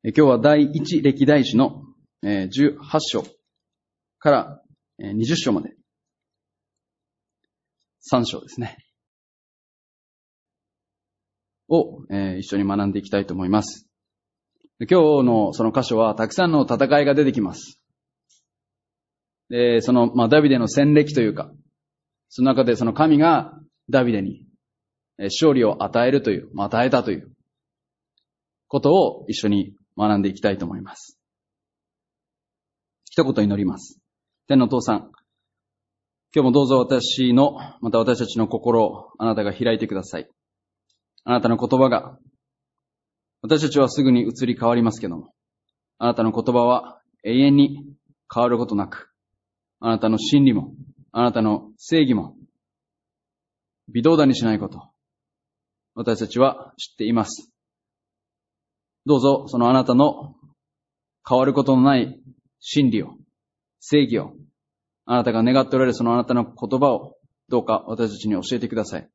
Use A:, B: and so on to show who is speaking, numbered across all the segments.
A: 今日は第一歴代史の18章から20章まで3章ですね。を一緒に学んでいきたいと思います。今日のその箇所はたくさんの戦いが出てきます。で、そのダビデの戦歴というか、その中でその神がダビデに勝利を与えるという、与えたということを一緒に学んでいきたいと思います。一言祈ります。天のお父さん、今日もどうぞまた私たちの心をあなたが開いてください。あなたの言葉が、私たちはすぐに移り変わりますけども、あなたの言葉は永遠に変わることなく、あなたの真理も、あなたの正義も、微動だにしないこと、私たちは知っています。どうぞそのあなたの変わることのない真理を、正義を、あなたが願っておられるそのあなたの言葉をどうか私たちに教えてください。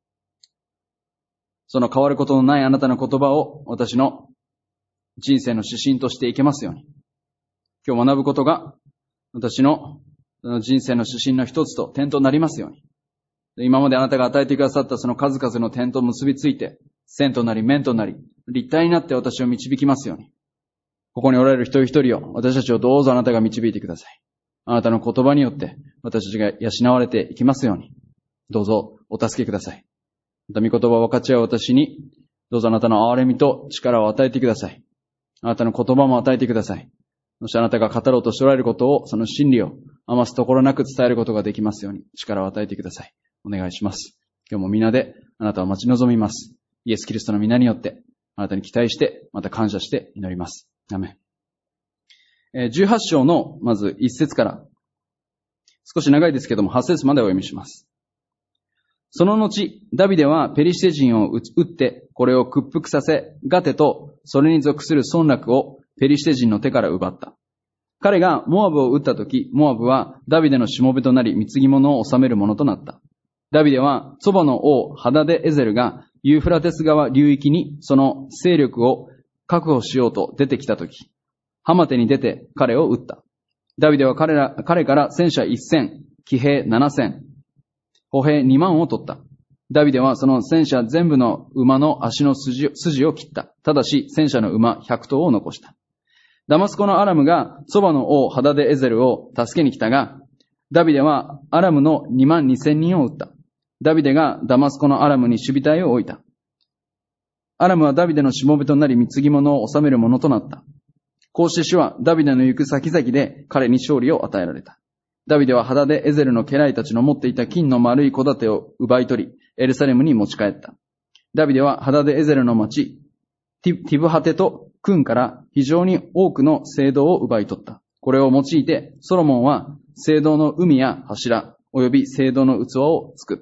A: その変わることのないあなたの言葉を私の人生の指針としていけますように。今日学ぶことが私の人生の指針の一つと点となりますように。今まであなたが与えてくださったその数々の点と結びついて、線となり面となり、立体になって私を導きますように。ここにおられる一人一人を、私たちをどうぞあなたが導いてください。あなたの言葉によって私たちが養われていきますように。どうぞお助けください。また御言葉を分かち合う私に、どうぞあなたの憐れみと力を与えてください。あなたの言葉も与えてください。そしてあなたが語ろうとしておられることを、その真理を余すところなく伝えることができますように、力を与えてください。お願いします。今日も皆であなたを待ち望みます。イエス・キリストの皆によって、あなたに期待して、また感謝して祈ります。アメン。18章の、まず1節から、少し長いですけども、8節までお読みします。その後、ダビデはペリシテ人を撃って、これを屈服させ、ガテとそれに属する村落をペリシテ人の手から奪った。彼がモアブを撃ったとき、モアブはダビデのしもべとなり、貢ぎ物を治めるものとなった。ダビデは、そばの王ハダデエゼルがユーフラテス川流域にその勢力を確保しようと出てきたとき、ハマテに出て彼を撃った。ダビデは彼から戦車1000、騎兵7000、歩兵2万を取った。ダビデはその戦車全部の馬の足の筋を切った。ただし戦車の馬100頭を残した。ダマスコのアラムがそばの王ハダデエゼルを助けに来たが、ダビデはアラムの2万2000人を撃った。ダビデがダマスコのアラムに守備隊を置いた。アラムはダビデのしもべとなり貢ぎ物を治めるものとなった。こうして主はダビデの行く先々で彼に勝利を与えられた。ダビデはハダデエゼルの家来たちの持っていた金の丸い小盾を奪い取り、エルサレムに持ち帰った。ダビデはハダデエゼルの町、ティブハテとクンから非常に多くの聖堂を奪い取った。これを用いて、ソロモンは聖堂の海や柱、及び聖堂の器を作った。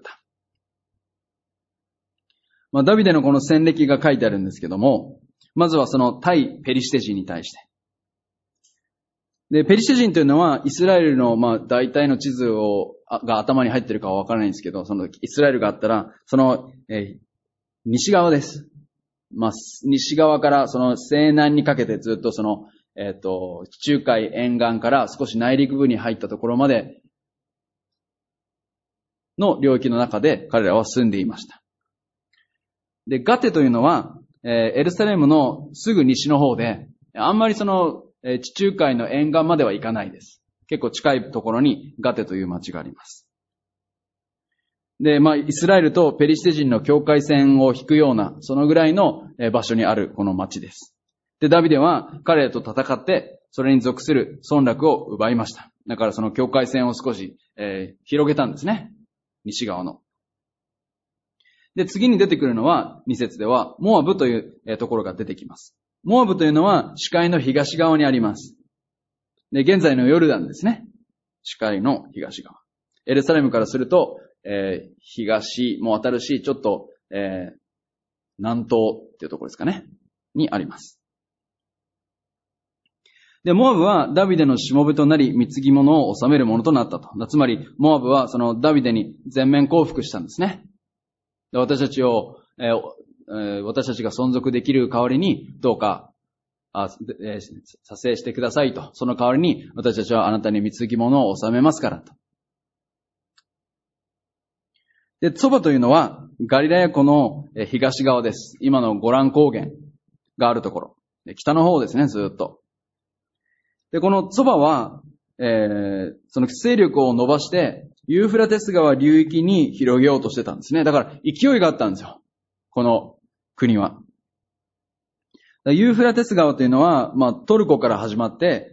A: ダビデのこの戦歴が書いてあるんですけども、まずはその対ペリシテ人に対して。で、ペリシテ人というのはイスラエルの大体の地図が頭に入ってるかはわからないんですけど、そのイスラエルがあったら、その、西側です。西側からその西南にかけてずっとその、地中海沿岸から少し内陸部に入ったところまでの領域の中で彼らは住んでいました。で、ガテというのは、エルサレムのすぐ西の方で、あんまりその、地中海の沿岸までは行かないです。結構近いところにガテという町があります。で、イスラエルとペリシテ人の境界線を引くような、そのぐらいの場所にあるこの町です。で、ダビデは彼らと戦って、それに属する村落を奪いました。だからその境界線を少し、広げたんですね。西側の。で、次に出てくるのは、2節では、モアブというところが出てきます。モアブというのは、視界の東側にあります。で、現在のヨルダンですね。視界の東側。エルサレムからすると、東も当たるし、ちょっと、南東っていうところですかね。にあります。で、モアブはダビデのしもべとなり、貢ぎ物を治めるものとなったと。つまり、モアブはそのダビデに全面降伏したんですね。私たちが存続できる代わりに、どうか撮影してくださいと。その代わりに私たちはあなたに貢ぎ物を納めますからと。で、ツォバというのはガリラヤ湖の東側です。今のゴラン高原があるところ。北の方ですね、ずっと。で、このツォバは、その勢力を伸ばして、ユーフラテス川流域に広げようとしてたんですね。だから勢いがあったんですよ。この国は。ユーフラテス川というのは、トルコから始まって、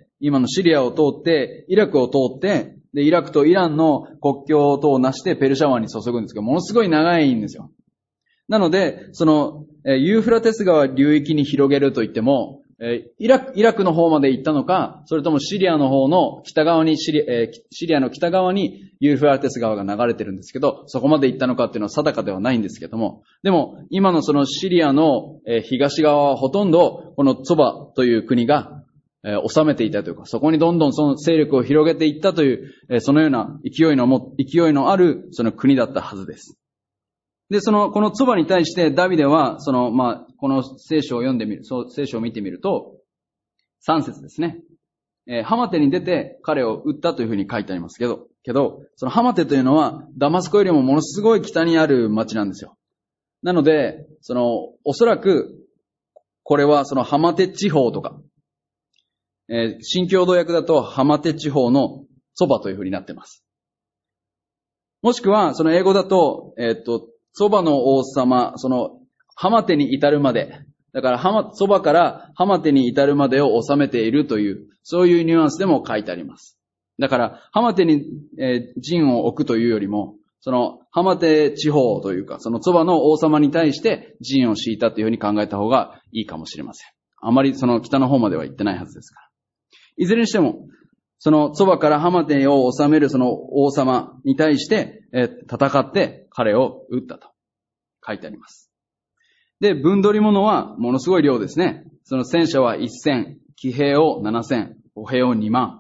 A: 今のシリアを通って、イラクを通って、で、イラクとイランの国境とをなしてペルシャ湾に注ぐんですけど、ものすごい長いんですよ。なので、その、ユーフラテス川流域に広げるといっても、イラクの方まで行ったのか、それともシリアの方の北側に、シリアの北側にユーフラテス川が流れてるんですけど、そこまで行ったのかっていうのは定かではないんですけども、でも、今のそのシリアの東側はほとんど、このツォバという国が治めていたというか、そこにどんどんその勢力を広げていったという、そのような勢いのあるその国だったはずです。で、このツォバに対してダビデは、この聖書を聖書を見てみると、3節ですね。ハマテに出て彼を撃ったというふうに書いてありますけど、そのハマテというのはダマスコよりもものすごい北にある町なんですよ。なので、おそらく、これはそのハマテ地方とか、新共同訳だとハマテ地方のツォバというふうになっています。もしくは、その英語だと、ツォバの王様、ハマテに至るまで、だからツォバからハマテに至るまでを治めているという、そういうニュアンスでも書いてあります。だから、ハマテに、陣を置くというよりも、ハマテ地方というか、そのツォバの王様に対して陣を敷いたというふうに考えた方がいいかもしれません。あまり北の方までは行ってないはずですから。いずれにしても、そのツォバからハマテを治めるその王様に対して、戦って彼を撃ったと書いてあります。で、分取り物はものすごい量ですね。その戦車は1000、騎兵を7000、歩兵を2万。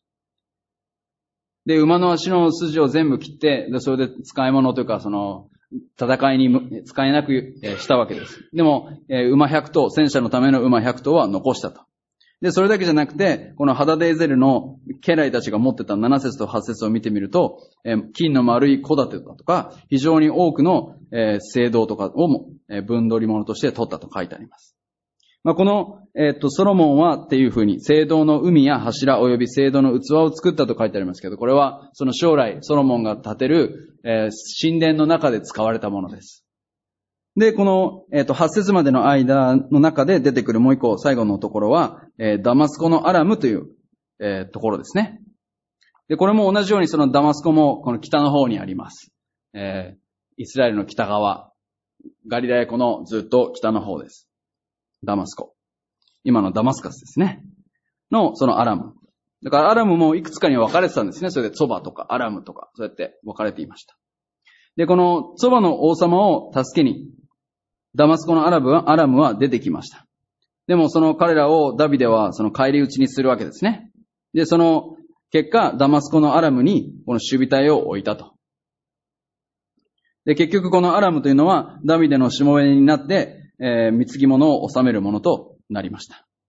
A: で、馬の足の筋を全部切って、でそれで使い物というか、戦いに使えなくしたわけです。でも、馬100頭、戦車のための馬100頭は残したと。で、それだけじゃなくて、このハダデーゼルの家来たちが持ってた7節と8節を見てみると、金の丸い小盾だとか、非常に多くの青銅とかをも分取り物として取ったと書いてあります。この、ソロモンはっていうふうに、青銅の海や柱及び青銅の器を作ったと書いてありますけど、これはその将来ソロモンが建てる、神殿の中で使われたものです。で、この、8節までの間の中で出てくるもう一個最後のところは、ダマスコのアラムという、ところですね。で、これも同じようにそのダマスコもこの北の方にあります。イスラエルの北側、ガリラヤ湖のずっと北の方です。ダマスコ。今のダマスカスですね。の、そのアラム。だからアラムもいくつかに分かれてたんですね。それでツォバとかアラムとか、そうやって分かれていました。で、このツォバの王様を助けに、ダマスコのアラムは出てきました。でもその彼らをダビデはその返り討ちにするわけですね。で、その結果、ダマスコのアラムにこの守備隊を置いたと。で、結局このアラムというのはダビデのしもべになって、貢ぎ物を収めるものとなりました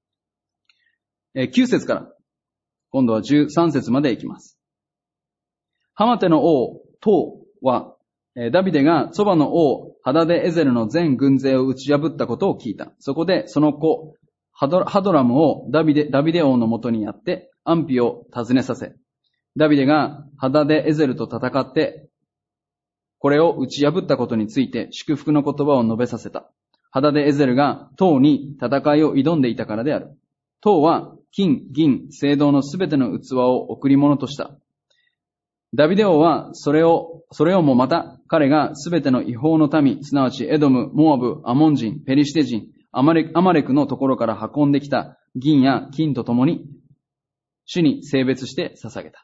A: 。9節から、今度は13節まで行きます。ハマテの王、トウは、ダビデがツォバの王、ハダデエゼルの全軍勢を打ち破ったことを聞いた。そこでその子、ハドラムをダビデ王のもとにやって安否を尋ねさせ、ダビデがハダデエゼルと戦って、これを打ち破ったことについて祝福の言葉を述べさせた。ハダデエゼルがトウに戦いを挑んでいたからである。トウは金、銀、青銅のすべての器を贈り物とした。ダビデ王はそれをもまた彼がすべての違法の民、すなわちエドム、モアブ、アモン人、ペリシテ人、アマレクのところから運んできた銀や金とともに主に性別して捧げた。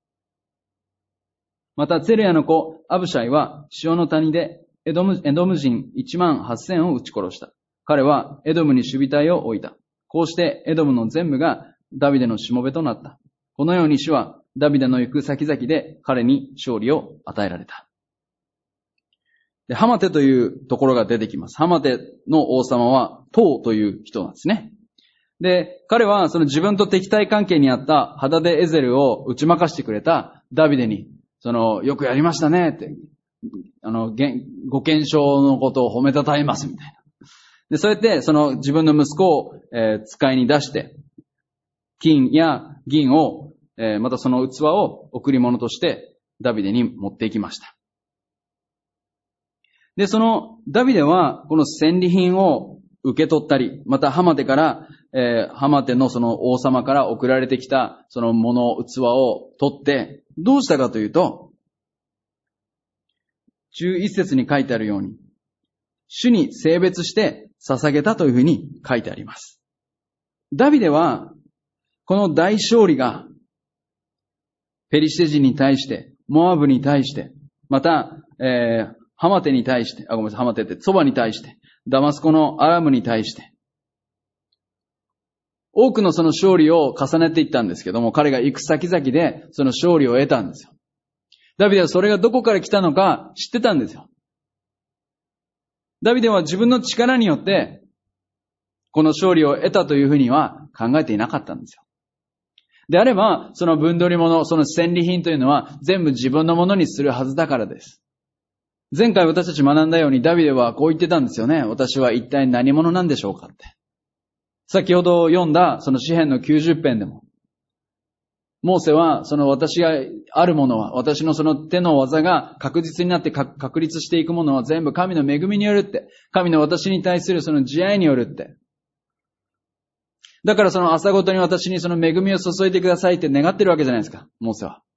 A: またツェルヤの子アブシャイは塩の谷でエドム人18000を撃ち殺した。彼はエドムに守備隊を置いた。こうしてエドムの全部がダビデのしもべとなった。このように主はダビデの行く先々で彼に勝利を与えられた。で、ハマテというところが出てきます。ハマテの王様はトウという人なんですね。 で、彼はその自分と敵対関係にあったハダデエゼルを打ち負かしてくれたダビデに、よくやりましたねって、ご健勝のことを褒めたたえますみたいな。で、そうやって自分の息子を、使いに出して、金や銀を、またその器を贈り物としてダビデに持っていきました。で、ダビデはこの戦利品を受け取ったり、またハマテから、ハマテの王様から送られてきた器を取って、どうしたかというと、11節に書いてあるように、主に聖別して捧げたというふうに書いてあります。ダビデは、この大勝利が、ペリシテ人に対して、モアブに対して、また、ハマテに対して、ハマテってソバに対して、ダマスコのアラムに対して、多くの勝利を重ねていったんですけども、彼が行く先々でその勝利を得たんですよ。ダビデはそれがどこから来たのか知ってたんですよ。ダビデは自分の力によって、この勝利を得たというふうには考えていなかったんですよ。であれば、その分取り物、その戦利品というのは全部自分のものにするはずだからです。前回私たち学んだようにダビデはこう言ってたんですよね。私は一体何者なんでしょうかって。先ほど読んだ詩編の90編でも、モーセは私があるものは、私の手の技が確実になって確立していくものは全部神の恵みによるって、神の私に対する慈愛によるって。だから朝ごとに私に恵みを注いでくださいって願ってるわけじゃないですか、モーセは。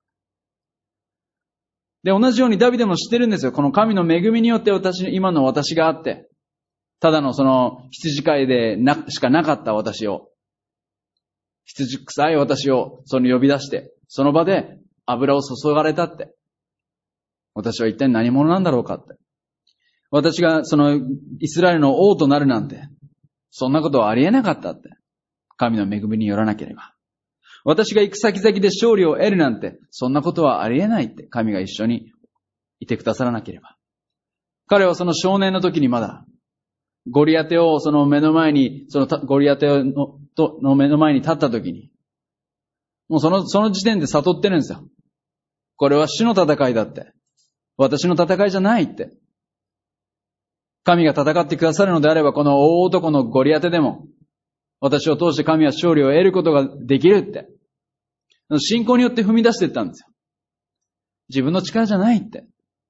A: で、同じようにダビデも知ってるんですよ。この神の恵みによって今の私があって、ただの羊飼いでしかなかった私を、羊臭い私を呼び出して、その場で油を注がれたって。私は一体何者なんだろうかって。私がイスラエルの王となるなんて、そんなことはありえなかったって。神の恵みによらなければ。私が行く先々で勝利を得るなんて、そんなことはありえないって。神が一緒にいてくださらなければ。彼は少年の時にまだ、ゴリアテを目の前に、ゴリアテの目の前に立った時に、もうその時点で悟ってるんですよ。これは主の戦いだって。私の戦いじゃないって。神が戦ってくださるのであれば、この大男のゴリアテでも、私を通して神は勝利を得ることができるって。信仰によって踏み出していったんですよ。自分の力じゃないって。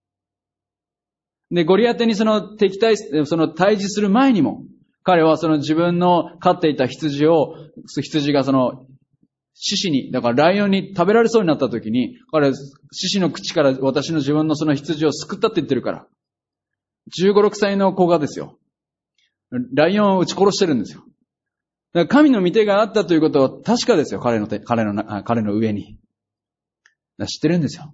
A: で、ゴリアテに対峙する前にも、彼は自分の飼っていた羊が獅子に、だからライオンに食べられそうになった時に、獅子の口から私の自分の羊を救ったって言ってるから。15、6歳の子がですよ。ライオンを撃ち殺してるんですよ。だから神の御手があったということは確かですよ。彼の上に。知ってるんですよ。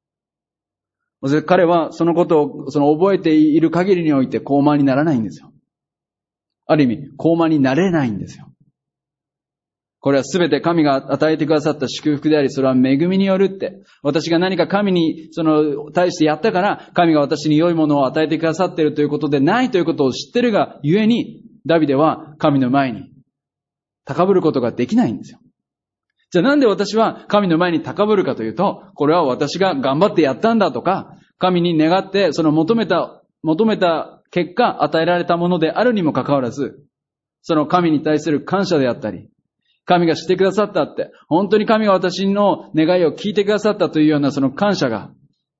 A: 彼はそのことを覚えている限りにおいて高慢にならないんですよ。ある意味、高慢になれないんですよ。これはすべて神が与えてくださった祝福であり、それは恵みによるって。私が何か神に対してやったから、神が私に良いものを与えてくださっているということでないということを知ってるがゆえに、ダビデは神の前に高ぶることができないんですよ。じゃあなんで私は神の前に高ぶるかというと、これは私が頑張ってやったんだとか、神に願って求めた結果与えられたものであるにもかかわらず、その神に対する感謝であったり、神がしてくださったって、本当に神が私の願いを聞いてくださったというような感謝が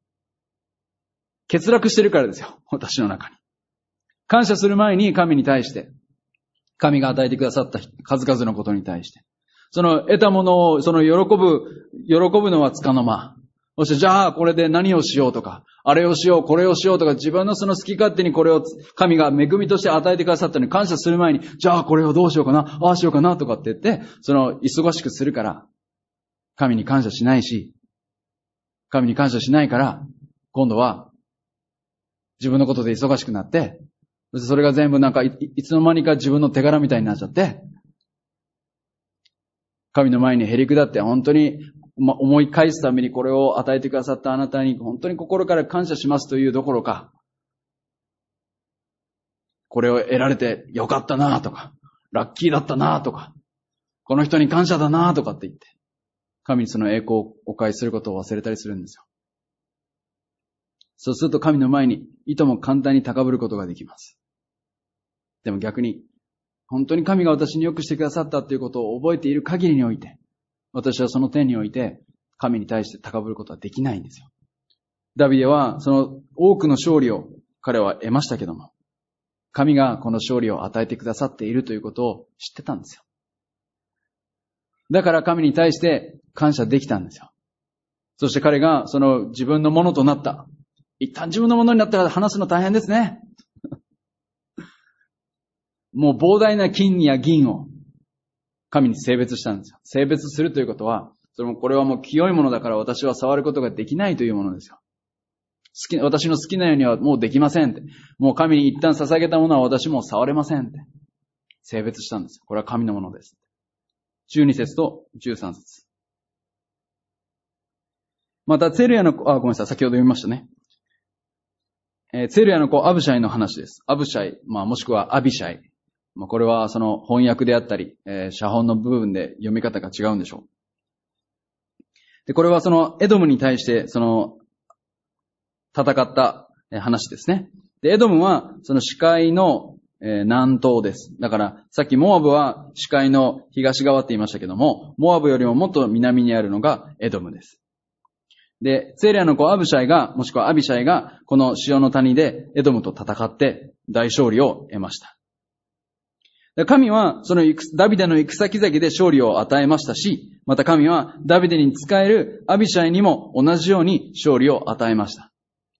A: 欠落してるからですよ、私の中に。感謝する前に神に対して、神が与えてくださった数々のことに対して、得たものを、喜ぶのはつかの間。そして、じゃあ、これで何をしようとか、あれをしよう、これをしようとか、自分の好き勝手にこれを、神が恵みとして与えてくださったのに感謝する前に、じゃあ、これをどうしようかな、ああしようかなとかって言って、忙しくするから、神に感謝しないし、神に感謝しないから、今度は、自分のことで忙しくなって、それが全部いつの間にか自分の手柄みたいになっちゃって、神の前にへりくだって本当に思い返すためにこれを与えてくださったあなたに本当に心から感謝しますというどころか、これを得られてよかったなとか、 ラッキーだったなとか、この人に感謝だなとかって言って、神にその栄光をお返しすることを忘れたりするんですよ。そうすると神の前にいとも簡単に高ぶることができます。でも逆に、本当に神が私に良くしてくださったということを覚えている限りにおいて、私はその点において神に対して高ぶることはできないんですよ。ダビデはその多くの勝利を彼は得ましたけども、神がこの勝利を与えてくださっているということを知ってたんですよ。だから神に対して感謝できたんですよ。そして彼がその自分のものとなった。一旦自分のものになったら話すの大変ですね。もう膨大な金や銀を神に性別したんですよ。性別するということは、これはもう清いものだから私は触ることができないというものですよ。私の好きなようにはもうできませんって。もう神に一旦捧げたものは私も触れませんって。性別したんですよ。これは神のものです。12節と13節。また、ツェルヤの子、ごめんなさい、先ほど読みましたね。ツェルヤの子、アブシャイの話です。アブシャイ、もしくはアビシャイ。これはその翻訳であったり、写本の部分で読み方が違うんでしょう。で、これはそのエドムに対してその戦った話ですね。で、エドムはその視界の南東です。だからさっきモアブは視界の東側って言いましたけども、モアブよりももっと南にあるのがエドムです。で、ツェルヤの子アブシャイが、もしくはアビシャイがこの塩の谷でエドムと戦って大勝利を得ました。神はそのダビデの行く先々で勝利を与えましたし、また神はダビデに仕えるアビシャイにも同じように勝利を与えました。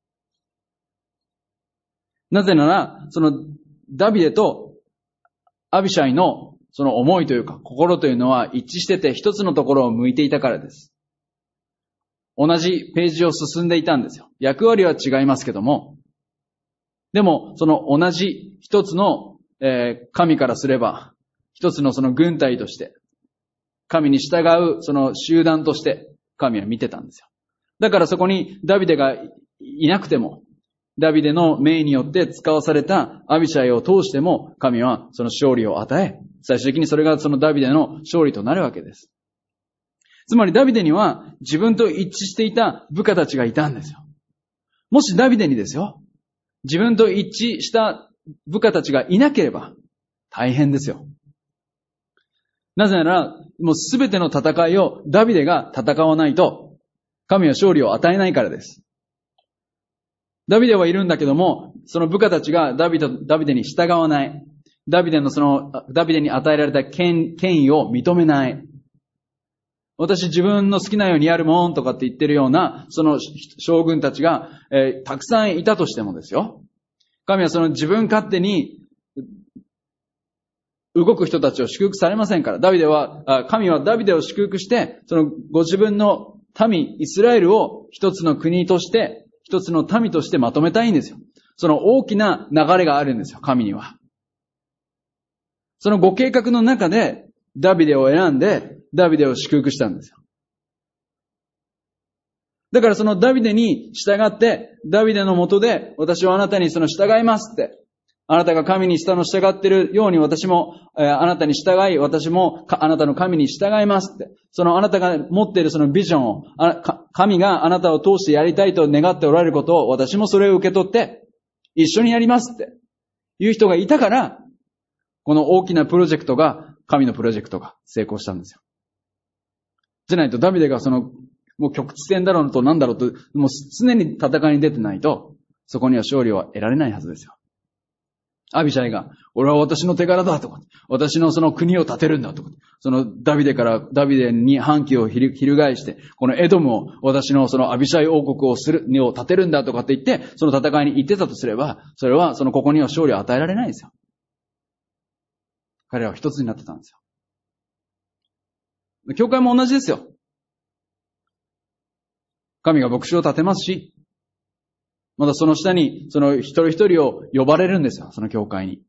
A: なぜなら、そのダビデとアビシャイのその思いというか心というのは一致してて一つのところを向いていたからです。同じページを進んでいたんですよ。役割は違いますけども、でもその同じ一つの神からすれば、一つのその軍隊として、神に従うその集団として、神は見てたんですよ。だからそこにダビデがいなくても、ダビデの命によって使わされたアビシャイを通しても、神はその勝利を与え、最終的にそれがそのダビデの勝利となるわけです。つまりダビデには自分と一致していた部下たちがいたんですよ。もしダビデにですよ、自分と一致した部下たちがいなければ大変ですよ。なぜなら、もうすべての戦いをダビデが戦わないと、神は勝利を与えないからです。ダビデはいるんだけども、その部下たちがダビデに従わない。ダビデに与えられた権威を認めない。私自分の好きなようにやるもんとかって言ってるような、その将軍たちが、たくさんいたとしてもですよ。神はその自分勝手に動く人たちを祝福されませんから。神はダビデを祝福して、そのご自分の民、イスラエルを一つの国として、一つの民としてまとめたいんですよ。その大きな流れがあるんですよ、神には。そのご計画の中で、ダビデを選んで、ダビデを祝福したんですよ。だからそのダビデに従って、ダビデのもとで、私はあなたにその従いますって。あなたが神に従っているように私も、あなたに従い、私もあなたの神に従いますって。そのあなたが持っているそのビジョンを、神があなたを通してやりたいと願っておられることを、私もそれを受け取って、一緒にやりますっていう人がいたから、この大きなプロジェクトが、神のプロジェクトが成功したんですよ。じゃないとダビデがもう局地戦だろうとなんだろうと、もう常に戦いに出てないと、そこには勝利は得られないはずですよ。アビシャイが、俺は私の手柄だとか、私のその国を建てるんだとか、そのダビデに反旗を翻して、このエドムを私のそのアビシャイ王国を建てるんだとかって言って、その戦いに行ってたとすれば、それはここには勝利を与えられないですよ。彼らは一つになってたんですよ。教会も同じですよ。神が牧師を立てますし、またその下に、その一人一人を呼ばれるんですよ、その教会に。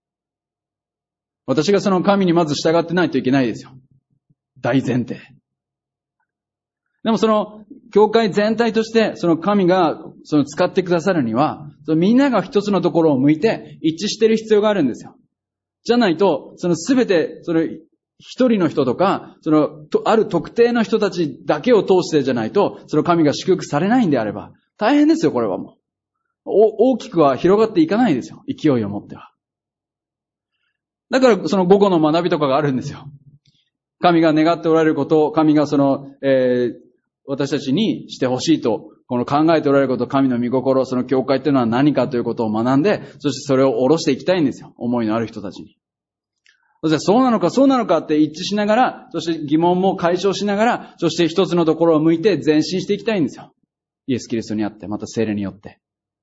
A: 私がその神にまず従ってないといけないですよ。大前提。でもその教会全体として、その神が使ってくださるには、みんなが一つのところを向いて一致している必要があるんですよ。 じゃないと、そのすべて、その一人の人とか、その、ある特定の人たちだけを通してじゃないと、その神が祝福されないんであれば、大変ですよ、これはもう。大きくは広がっていかないですよ、勢いを持っては。だから、その午後の学びとかがあるんですよ。神が願っておられることを、神がその、私たちにしてほしいと、この考えておられること、神の御心、その教会っていうのは何かということを学んで、そしてそれを下ろしていきたいんですよ。思いのある人たちに。そしてそうなのかそうなのかって一致しながら、そして疑問も解消しながら、そして一つのところを向いて前進していきたいんですよ。イエス・キリストにあって、また聖霊によって。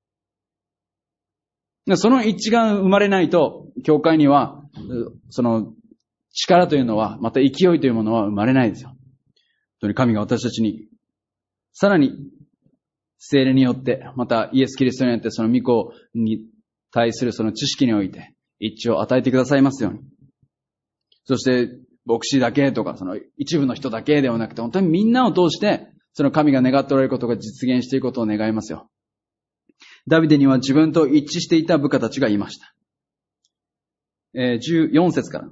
A: その一致が生まれないと、教会には、その力というのは、また勢いというものは生まれないですよ。本当に神が私たちに、さらに、聖霊によって、またイエス・キリストによってその御子に対するその知識において一致を与えてくださいますように。そして、牧師だけとか、その一部の人だけではなくて、本当にみんなを通して、その神が願っておられることが実現していくことを願いますよ。ダビデには自分と一致していた部下たちがいました。14節から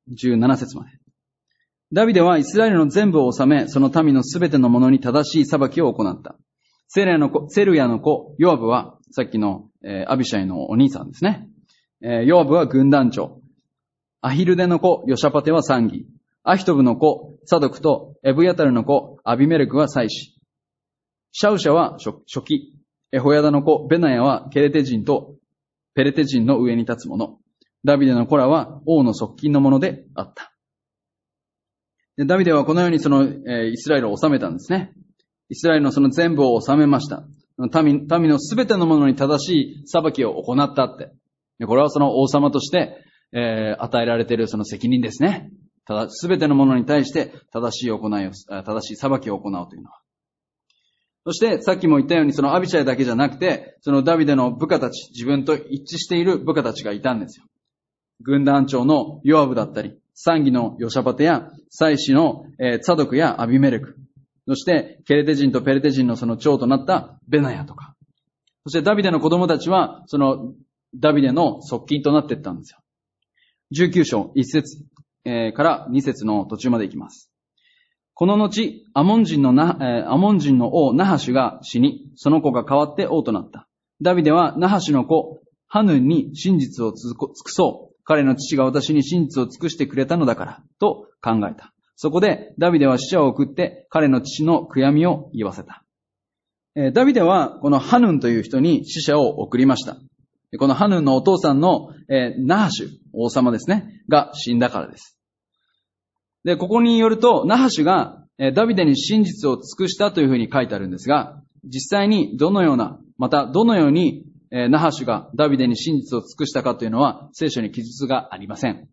A: 17節まで。ダビデはイスラエルの全部を治め、その民のすべてのものに正しい裁きを行った。セルヤの子、ヨアブは、さっきの、アビシャイのお兄さんですね。ヨアブは軍団長。アヒルデの子、ヨシャパテは参議。アヒトブの子、サドクとエブヤタルの子、アビメレクは祭司。シャウシャは書記。エホヤダの子、ベナヤはケレテ人とペレテ人の上に立つ者。ダビデの子らは王の側近のものであった。でダビデはこのようにその、イスラエルを治めたんですね。イスラエルのその全部を治めました。民のすべてのものに正しい裁きを行ったって。でこれはその王様として、与えられているその責任ですね。すべてのものに対して正しい裁きを行うというのは。そして、さっきも言ったように、そのアビシャイだけじゃなくて、そのダビデの部下たち、自分と一致している部下たちがいたんですよ。軍団長のヨアブだったり、参議のヨシャパテや、祭司のツァドクやアビメレク、そしてケレテ人とペレテ人のその長となったベナヤとか、そしてダビデの子供たちは、そのダビデの側近となっていったんですよ。19章1節から2節の途中までいきます。この後、アモン人の王ナハシュが死に、その子が代わって王となった。ダビデはナハシュの子、ハヌンに真実を尽くそう。彼の父が私に真実を尽くしてくれたのだから、と考えた。そこで、ダビデは使者を送って、彼の父の悔やみを言わせた。ダビデは、このハヌンという人に使者を送りました。このハヌンのお父さんの、ナハシュ、王様ですね、が死んだからです。で、ここによると、ナハシュがダビデに真実を尽くしたというふうに書いてあるんですが、実際にどのようにナハシュがダビデに真実を尽くしたかというのは、聖書に記述がありません。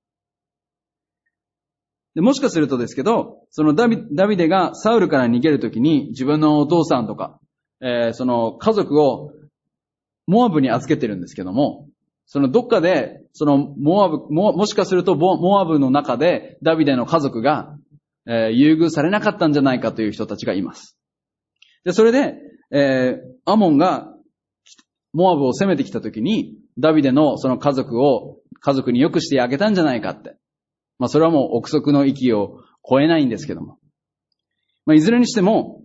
A: でもしかするとですけど、そのダビデがサウルから逃げるときに、自分のお父さんとか、その家族をモアブに預けてるんですけども、そのどっかで、そのもしかするとモアブの中でダビデの家族が、優遇されなかったんじゃないかという人たちがいます。で、それで、アモンがモアブを攻めてきたときに、ダビデのその家族に良くしてあげたんじゃないかって。まあそれはもう憶測の域を超えないんですけども。まあいずれにしても、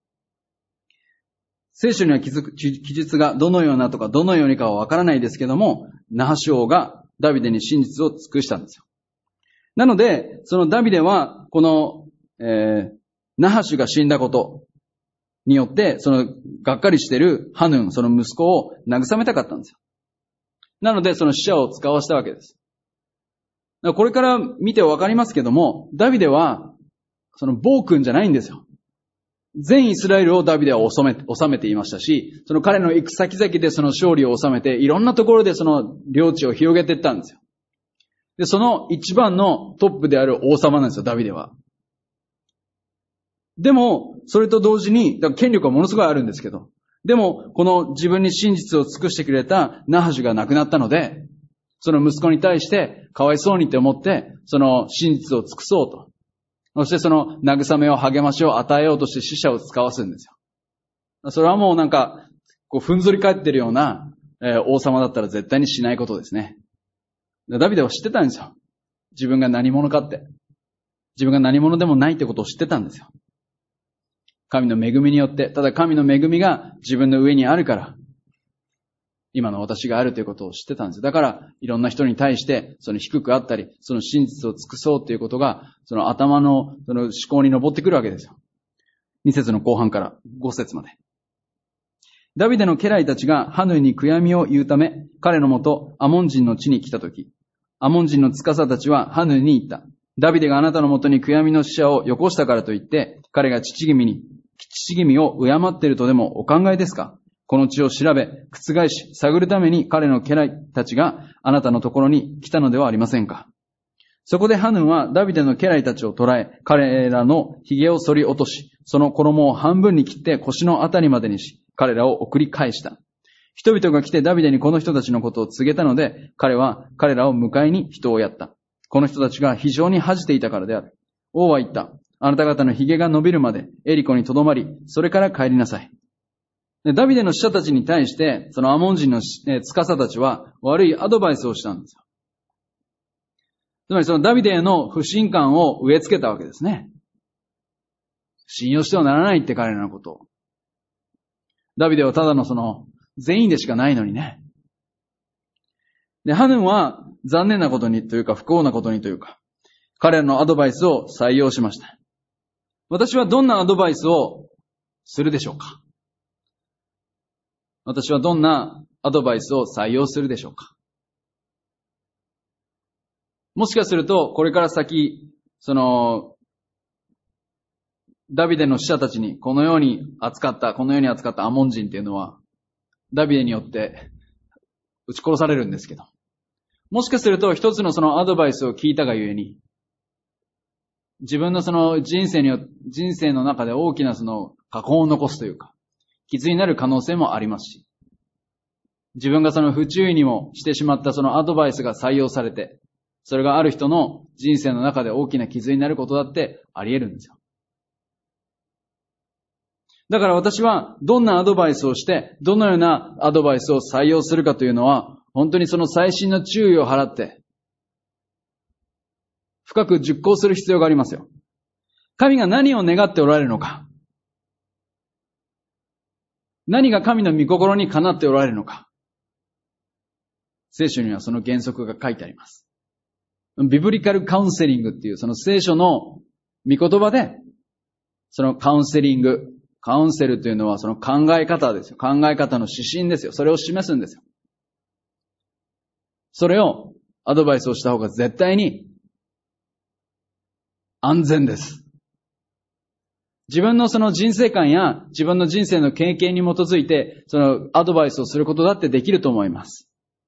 A: 聖書には記述がどのようなとかどのようにかはわからないですけども、ナハシュ王がダビデに真実を尽くしたんですよ。なので、そのダビデは、この、ナハシュが死んだことによって、その、がっかりしているハヌン、その息子を慰めたかったんですよ。なので、その使者を使わしたわけです。これから見てわかりますけども、ダビデは、その暴君じゃないんですよ。全イスラエルをダビデは治めていましたし、その彼の行く先々でその勝利を収めて、いろんなところでその領地を広げていったんですよ。で、その一番のトップである王様なんですよ、ダビデは。でも、それと同時に、権力はものすごいあるんですけど、でも、この自分に真実を尽くしてくれたナハシュが亡くなったので、その息子に対してかわいそうにって思って、その真実を尽くそうと。そしてその慰めを励ましを与えようとして使者を使わすんですよ。それはもうなんか、こう、ふんぞり返ってるような、王様だったら絶対にしないことですね。 ダビデは知ってたんですよ。自分が何者かって。自分が何者でもないってことを知ってたんですよ。神の恵みによって、ただ神の恵みが自分の上にあるから、今の私があるということを知ってたんですよ。だから、いろんな人に対して、その低くあったり、その真実を尽くそうということが、その頭の、その思考に上ってくるわけですよ。2節の後半から5節まで。ダビデの家来たちがハヌに悔やみを言うため、彼のもとアモン人の地に来たとき、アモン人の司たちはハヌに言った。ダビデがあなたのもとに悔やみの使者をよこしたからといって、彼が父君を敬っているとでもお考えですか？この地を調べ、覆し、探るために彼の家来たちがあなたのところに来たのではありませんか？そこでハヌンはダビデの家来たちを捕らえ、彼らの髭を剃り落とし、その衣を半分に切って腰のあたりまでにし、彼らを送り返した。人々が来てダビデにこの人たちのことを告げたので、彼は彼らを迎えに人をやった。この人たちが非常に恥じていたからである。王は言った。あなた方の髭が伸びるまでエリコにとどまり、それから帰りなさい。でダビデの使者たちに対して、そのアモン人の司たちは悪いアドバイスをしたんですよ。つまりそのダビデへの不信感を植え付けたわけですね。信用してはならないって彼らのことを。ダビデはただのその善意でしかないのにね。で、ハヌンは残念なことにというか不幸なことにというか、彼らのアドバイスを採用しました。私はどんなアドバイスをするでしょうか？私はどんなアドバイスを採用するでしょうか？もしかすると、これから先、ダビデの使者たちにこのように扱ったアモン人っていうのは、ダビデによって撃ち殺されるんですけど、もしかすると一つのそのアドバイスを聞いたがゆえに、自分のその人生の中で大きなその禍根を残すというか、傷になる可能性もありますし、自分がその不注意にもしてしまったそのアドバイスが採用されて、それがある人の人生の中で大きな傷になることだってあり得るんですよ。だから私はどんなアドバイスをして、どのようなアドバイスを採用するかというのは、本当にその細心の注意を払って、深く熟考する必要がありますよ。神が何を願っておられるのか。何が神の御心にかなっておられるのか。聖書にはその原則が書いてあります。ビブリカルカウンセリングっていうその聖書の御言葉で、そのカウンセルというのはその考え方ですよ。考え方の指針ですよ。それを示すんですよ。それをアドバイスをした方が絶対に安全です。自分のその人生観や自分の人生の経験に基づいてそのアドバイスをすることだってできると思います。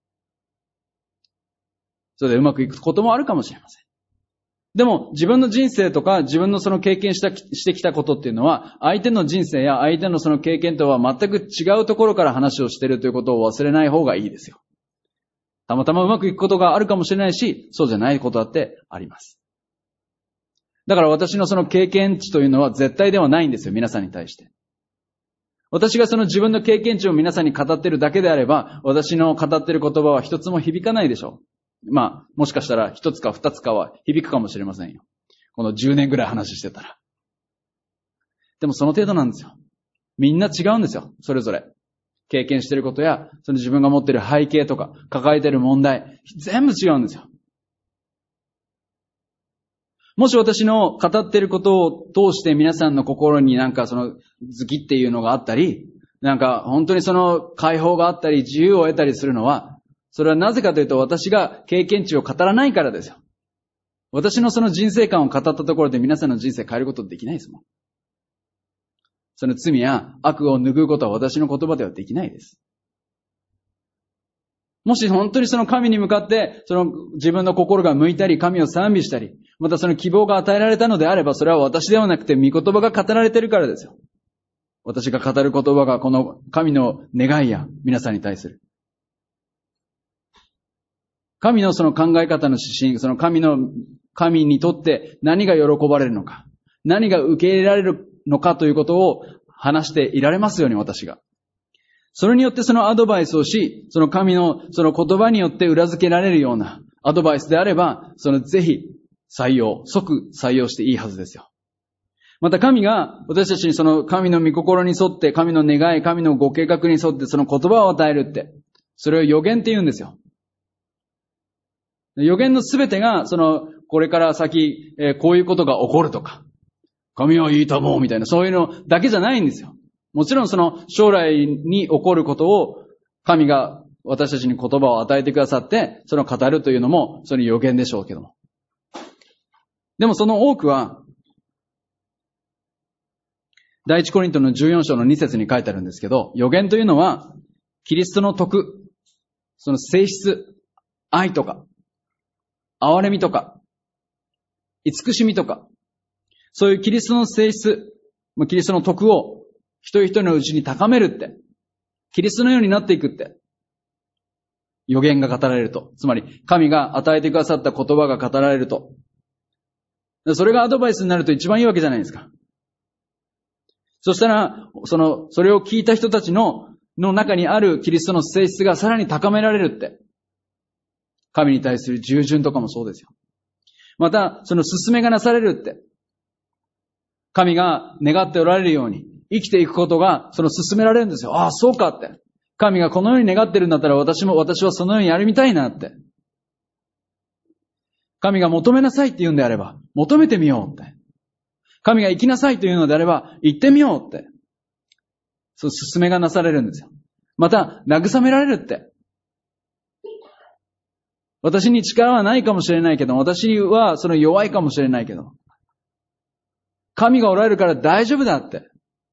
A: それでうまくいくこともあるかもしれません。でも自分の人生とか自分のその経験してきたことっていうのは相手の人生や相手のその経験とは全く違うところから話をしているということを忘れない方がいいですよ。たまたまうまくいくことがあるかもしれないし、そうじゃないことだってあります。だから私のその経験値というのは絶対ではないんですよ、皆さんに対して。私がその自分の経験値を皆さんに語っているだけであれば、私の語っている言葉は一つも響かないでしょう。もしかしたら一つか二つかは響くかもしれませんよ。この10年ぐらい話してたら。でもその程度なんですよ。みんな違うんですよ、それぞれ。経験していることや、その自分が持っている背景とか、抱えている問題、全部違うんですよ。もし私の語っていることを通して皆さんの心になんかその好きっていうのがあったり、なんか本当にその解放があったり自由を得たりするのは、それはなぜかというと私が経験値を語らないからですよ。私のその人生観を語ったところで皆さんの人生変えることできないですもん。その罪や悪を拭うことは私の言葉ではできないです。もし本当にその神に向かって、その自分の心が向いたり、神を賛美したり、またその希望が与えられたのであれば、それは私ではなくて、御言葉が語られているからですよ。私が語る言葉がこの神の願いや皆さんに対する。神のその考え方の指針、その神にとって何が喜ばれるのか、何が受け入れられるのかということを話していられますように、私が。それによってそのアドバイスをし、その神のその言葉によって裏付けられるような、 アドバイスであれば、ぜひ即採用していいはずですよ。また神が私たちに神の御心に沿って、神の願い、神のご計画に沿ってその言葉を与えるって、それを予言って言うんですよ。予言のすべてが、これから先、こういうことが起こるとか、神は言いたもうみたいな、そういうのだけじゃないんですよ。もちろん将来に起こることを神が私たちに言葉を与えてくださって、それを語るというのも、それ予言でしょうけども。でもその多くは、第一コリントの14章の2節に書いてあるんですけど、予言というのは、キリストの徳、その性質、愛とか、憐れみとか、慈しみとか、そういうキリストの性質、キリストの徳を一人一人のうちに高めるって、キリストのようになっていくって、予言が語られると。つまり、神が与えてくださった言葉が語られると。それがアドバイスになると一番いいわけじゃないですか。そしたら、それを聞いた人たちの中にあるキリストの性質がさらに高められるって。神に対する従順とかもそうですよ。また、勧めがなされるって。神が願っておられるように生きていくことが、勧められるんですよ。ああ、そうかって。神がこのように願ってるんだったら私はそのようにやりみたいなって。神が求めなさいって言うんであれば、求めてみようって。神が行きなさいというのであれば、行ってみようって。そう、勧めがなされるんですよ。また、慰められるって。私に力はないかもしれないけど、私は弱いかもしれないけど、神がおられるから大丈夫だって。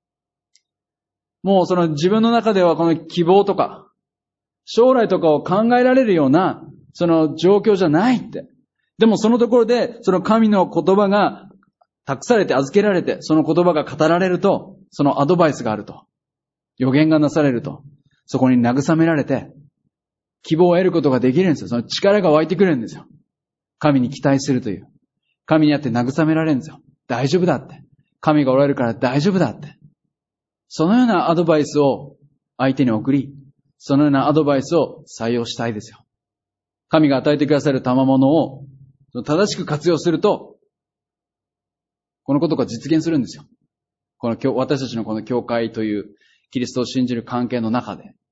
A: もう自分の中ではこの希望とか、将来とかを考えられるような、状況じゃないって。でもそのところで、神の言葉が託されて預けられて、その言葉が語られると、そのアドバイスがあると。予言がなされると。そこに慰められて、希望を得ることができるんですよ。その力が湧いてくるんですよ。神に期待するという。神にあって慰められるんですよ。大丈夫だって。神がおられるから大丈夫だって。そのようなアドバイスを相手に送り、そのようなアドバイスを採用したいですよ。神が与えてくださる賜物を正しく活用すると、このことが実現するんですよ。私たちのこの教会というキリストを信じる関係の中で。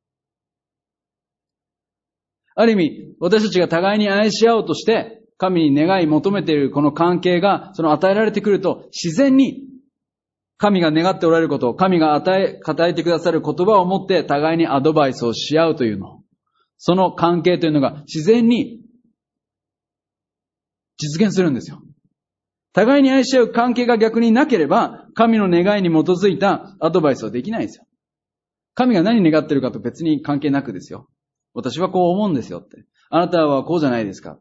A: ある意味、私たちが互いに愛し合おうとして、神に願い求めているこの関係が、与えられてくると、自然に、神が願っておられること、神が与えてくださる言葉を持って互いにアドバイスをし合うというの。その関係というのが自然に実現するんですよ。互いに愛し合う関係が逆になければ、神の願いに基づいたアドバイスはできないんですよ。神が何願っているかと別に関係なくですよ。私はこう思うんですよって。あなたはこうじゃないですかって。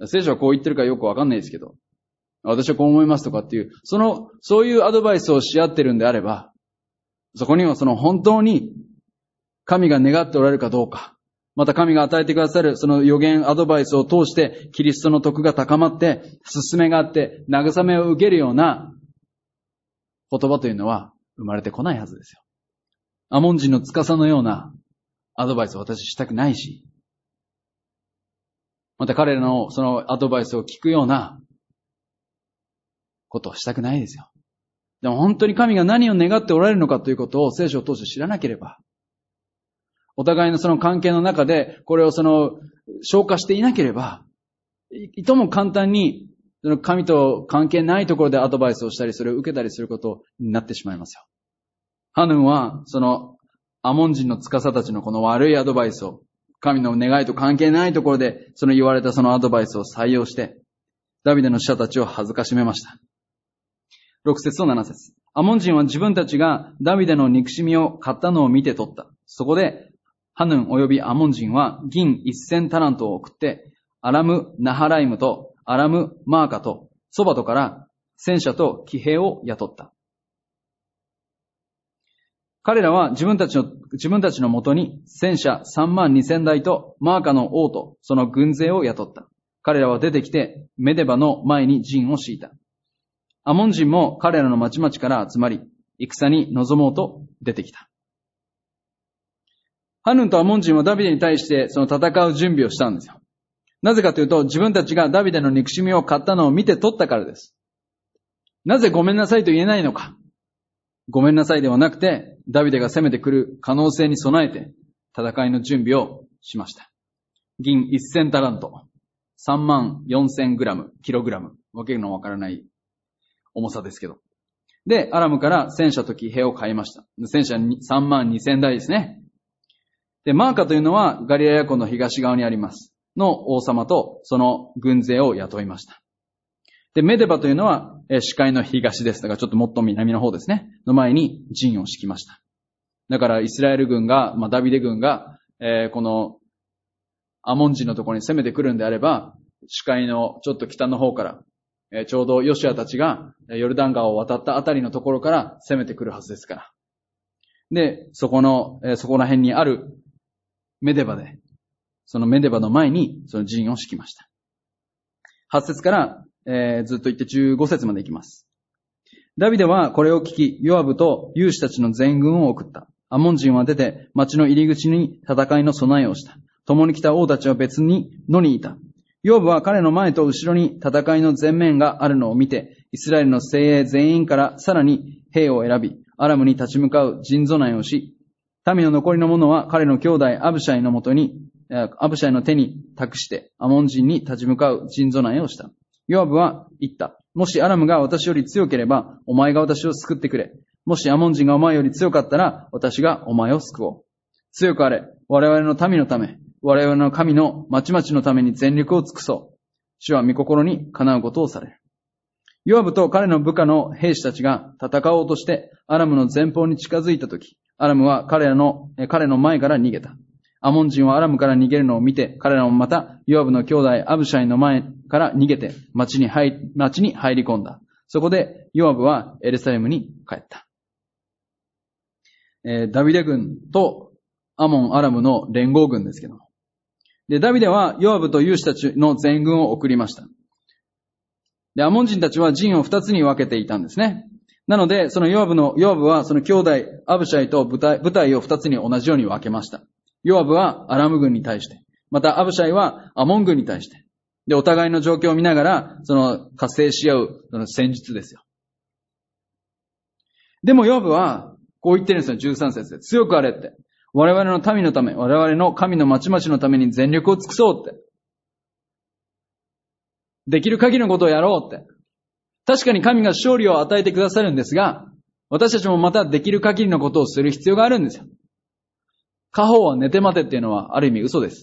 A: 聖書はこう言ってるかよくわかんないですけど、私はこう思いますとかっていう、そういうアドバイスをし合ってるんであれば、そこには本当に神が願っておられるかどうか、また神が与えてくださる予言アドバイスを通してキリストの徳が高まって、勧めがあって慰めを受けるような言葉というのは生まれてこないはずですよ。アモン人の司のようなアドバイスを私したくないし、また彼らのアドバイスを聞くようなことをしたくないですよ。でも本当に神が何を願っておられるのかということを聖書を通して知らなければ、お互いの関係の中でこれを消化していなければ、いとも簡単に神と関係ないところでアドバイスをしたり、それを受けたりすることになってしまいますよ。ハヌンはアモン人の司たちのこの悪いアドバイスを、神の願いと関係ないところで言われたそのアドバイスを採用して、ダビデの使者たちを恥ずかしめました。6節と7節。アモン人は自分たちがダビデの憎しみを買ったのを見て取った。そこで、ハヌン及びアモン人は銀1000タラントを送って、アラム・ナハライムとアラム・マーカとソバトから戦車と騎兵を雇った。彼らは自分たちのもとに戦車32000台とマーカの王とその軍勢を雇った。彼らは出てきてメデバの前に陣を敷いた。アモン人も彼らの町々から集まり、戦に臨もうと出てきた。ハヌンとアモン人はダビデに対して戦う準備をしたんですよ。 なぜかというと、自分たちがダビデの憎しみを買ったのを見て取ったからです。なぜごめんなさいと言えないのか。ごめんなさいではなくて、ダビデが攻めてくる可能性に備えて、戦いの準備をしました。銀1000タラント、34000グラム、キログラム、わけのわからない重さですけど。で、アラムから戦車と騎兵を買いました。戦車32000台ですね。で、マーカというのはガリラヤ湖の東側にありますの王様とその軍勢を雇いました。で、メデバというのは視界の東です。だからちょっともっと南の方ですね。の前に陣を敷きました。だからイスラエル軍が、ダビデ軍が、このアモン人のところに攻めてくるんであれば、視界のちょっと北の方から、ちょうどヨシュアたちがヨルダン川を渡ったあたりのところから攻めてくるはずですから。で、そこら辺にあるメデバで、そのメデバの前にその陣を敷きました。8節から、ずっと行って15節まで行きます。ダビデはこれを聞き、ヨアブと勇士たちの全軍を送った。アモン人は出て町の入り口に戦いの備えをした。共に来た王たちは別に野にいた。ヨアブは彼の前と後ろに戦いの前面があるのを見て、イスラエルの精鋭全員からさらに兵を選び、アラムに立ち向かう陣備えをし、民の残りの者は彼の兄弟アブシャイの手に託して、アモン人に立ち向かう陣備えをした。ヨアブは言った。もしアラムが私より強ければ、お前が私を救ってくれ。もしアモン人がお前より強かったら、私がお前を救おう。強くあれ、我々の民のため、我々の神の町々のために全力を尽くそう。主は御心にかなうことをされる。ヨアブと彼の部下の兵士たちが戦おうとしてアラムの前方に近づいたとき、アラムは彼の前から逃げた。アモン人はアラムから逃げるのを見て、彼らもまたヨアブの兄弟アブシャイの前から逃げて町に入り込んだ。そこでヨアブはエルサレムに帰った。ダビデ軍とアモン・アラムの連合軍ですけども。で、ダビデはヨアブと勇士たちの全軍を送りました。で、アモン人たちは陣を2つに分けていたんですね。なので、そのヨアブはその兄弟アブシャイと部隊を2つに同じように分けました。ヨアブはアラム軍に対して、またアブシャイはアモン軍に対して。で、お互いの状況を見ながら、その加勢し合う、その戦術ですよ。でもヨアブは、こう言ってるんですよ、13節で。強くあれって。我々の民のため、我々の神の町々のために全力を尽くそうって。できる限りのことをやろうって。確かに神が勝利を与えてくださるんですが、私たちもまたできる限りのことをする必要があるんですよ。家宝は寝て待てっていうのはある意味嘘です。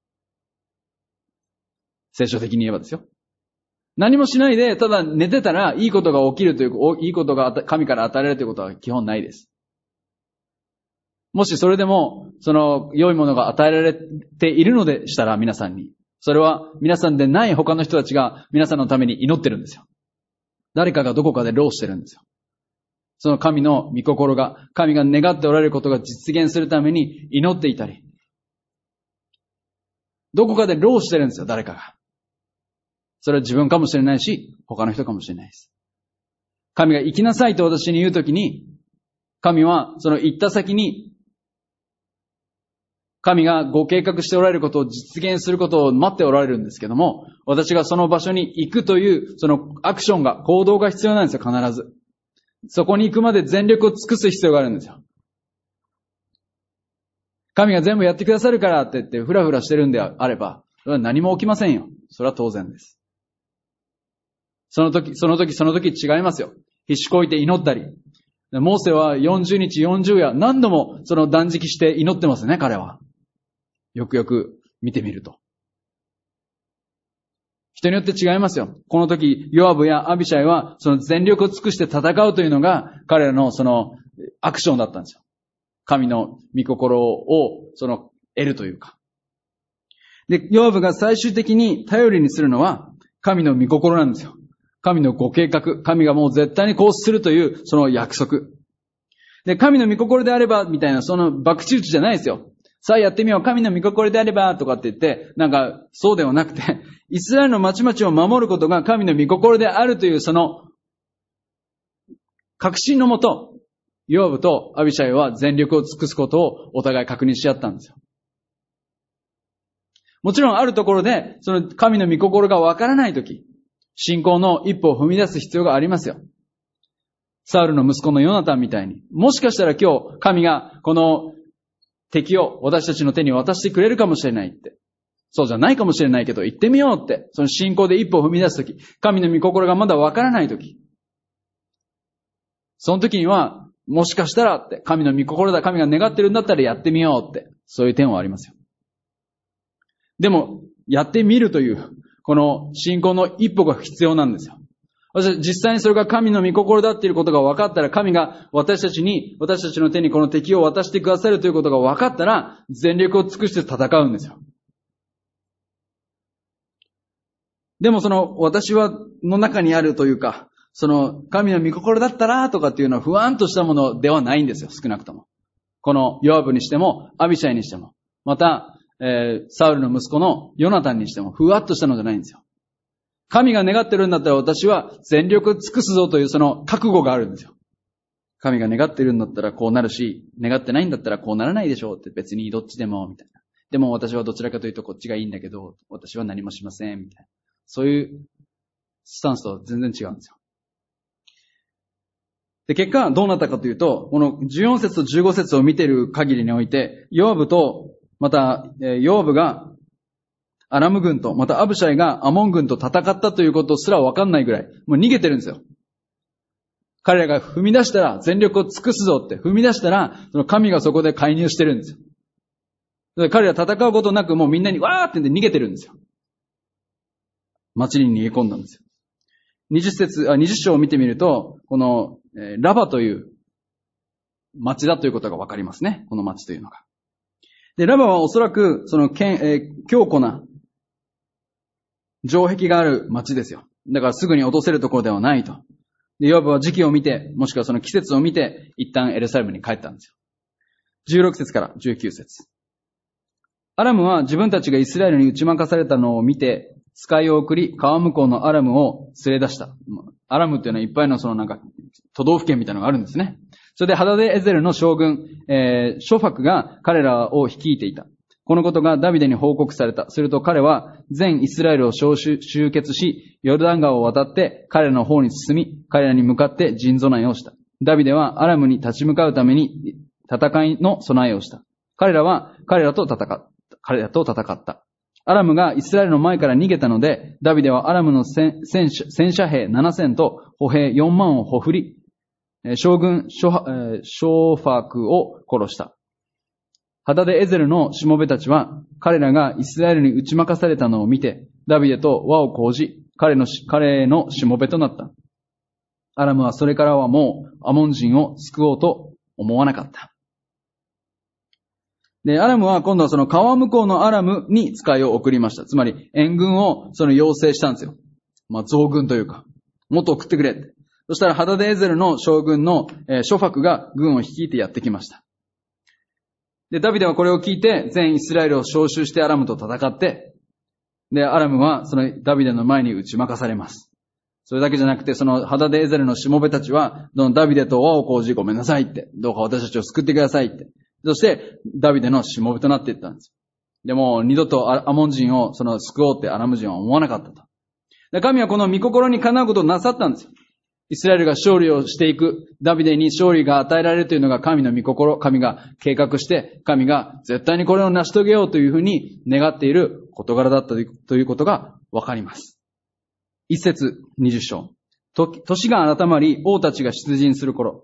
A: 聖書的に言えばですよ。何もしないで、ただ寝てたらいいことが起きるという、いいことが神から与えられるということは基本ないです。もしそれでも、その良いものが与えられているのでしたら皆さんに。それは皆さんでない他の人たちが皆さんのために祈ってるんですよ。誰かがどこかで労してるんですよ。その神の御心が、神が願っておられることが実現するために祈っていたり。どこかで労してるんですよ、誰かが。それは自分かもしれないし、他の人かもしれないです。神が行きなさいと私に言うときに、神はその行った先に、神がご計画しておられることを実現することを待っておられるんですけども、私がその場所に行くという、そのアクションが、行動が必要なんですよ、必ず。そこに行くまで全力を尽くす必要があるんですよ。神が全部やってくださるからって言ってフラフラしてるんであれば、それは何も起きませんよ。それは当然です。その時違いますよ。必死こいて祈ったり。モーセは40日40夜何度もその断食して祈ってますね、彼は。よくよく見てみると。人によって違いますよ。この時、ヨアブやアビシャイはその全力を尽くして戦うというのが彼らのそのアクションだったんですよ。神の御心を得るというか。で、ヨアブが最終的に頼りにするのは神の御心なんですよ。神のご計画。神がもう絶対にこうするというその約束。で、神の御心であればみたいなその博打打ちじゃないですよ。さあやってみよう。神の御心であればとかって言って、そうではなくて、イスラエルの町々を守ることが神の御心であるというその確信のもと、ヨアブとアビシャイは全力を尽くすことをお互い確認し合ったんですよ。 もちろんあるところで、その神の御心がわからないとき、信仰の一歩を踏み出す必要がありますよ。サウルの息子のヨナタンみたいに。もしかしたら今日、神がこの敵を私たちの手に渡してくれるかもしれないって。そうじゃないかもしれないけど、行ってみようって。その信仰で一歩を踏み出すとき、神の御心がまだわからないとき。その時には、もしかしたらって、神の御心だ、神が願ってるんだったらやってみようって。そういう点はありますよ。でも、やってみるという、この信仰の一歩が必要なんですよ。実際にそれが神の御心だっていうことが分かったら、神が私たちの手にこの敵を渡してくださるということが分かったら、全力を尽くして戦うんですよ。でも私の中にあるというか、神の御心だったらとかっていうのは不安としたものではないんですよ、少なくとも。このヨアブにしても、アビシャイにしても、また、サウルの息子のヨナタンにしても、ふわっとしたのじゃないんですよ。神が願ってるんだったら私は全力尽くすぞというその覚悟があるんですよ。神が願ってるんだったらこうなるし、願ってないんだったらこうならないでしょうって別にどっちでも、みたいな。でも私はどちらかというとこっちがいいんだけど、私は何もしません、みたいな。そういうスタンスとは全然違うんですよ。で、結果どうなったかというと、この14節と15節を見ている限りにおいて、ヨアブがアラム軍と、またアブシャイがアモン軍と戦ったということすらわかんないぐらい、もう逃げてるんですよ。彼らが踏み出したら全力を尽くすぞって踏み出したら、その神がそこで介入してるんですよ。で彼ら戦うことなくもうみんなにわーって逃げてるんですよ。町に逃げ込んだんですよ。20章を見てみると、このラバという町だということがわかりますね。この町というのが。で、ラバはおそらく強固な城壁がある町ですよ。だからすぐに落とせるところではないと。で、ヨアブは時期を見て、もしくはその季節を見て、一旦エルサレムに帰ったんですよ。16節から19節。アラムは自分たちがイスラエルに打ち負かされたのを見て、使いを送り、川向こうのアラムを連れ出した。アラムっていうのはいっぱいの都道府県みたいなのがあるんですね。それでハダデエゼルの将軍、ショファクが彼らを率いていた。このことがダビデに報告された。すると彼は全イスラエルを集結し、ヨルダン川を渡って彼らの方に進み、彼らに向かって陣備えをした。ダビデはアラムに立ち向かうために戦いの備えをした。彼らと戦った。アラムがイスラエルの前から逃げたので、ダビデはアラムの戦車兵7000と歩兵4万をほふり、将軍ショファクを殺した。ハダデエゼルのしもべたちは、彼らがイスラエルに打ち負かされたのを見て、ダビデと輪を講じ、彼のしもべとなった。アラムはそれからはもうアモン人を救おうと思わなかった。で、アラムは今度はその川向こうのアラムに使いを送りました。つまり援軍を要請したんですよ。増軍というか、もっと送ってくれって。そしたらハダデエゼルの将軍のショファクが軍を率いてやってきました。で、ダビデはこれを聞いて全イスラエルを召集してアラムと戦って、で、アラムはそのダビデの前に打ち負かされます。それだけじゃなくて、そのハダデエゼルのしもべたちは、ダビデと輪を講じごめんなさいって、どうか私たちを救ってくださいって。そして、ダビデのしもべとなっていったんです。でも、二度とアモン人を救おうってアラム人は思わなかったと。で、神はこの御心にかなうことをなさったんですよ。イスラエルが勝利をしていく、ダビデに勝利が与えられるというのが神の御心、神が計画して、神が絶対にこれを成し遂げようというふうに願っている事柄だったということがわかります。一節20章。年が改まり、王たちが出陣する頃。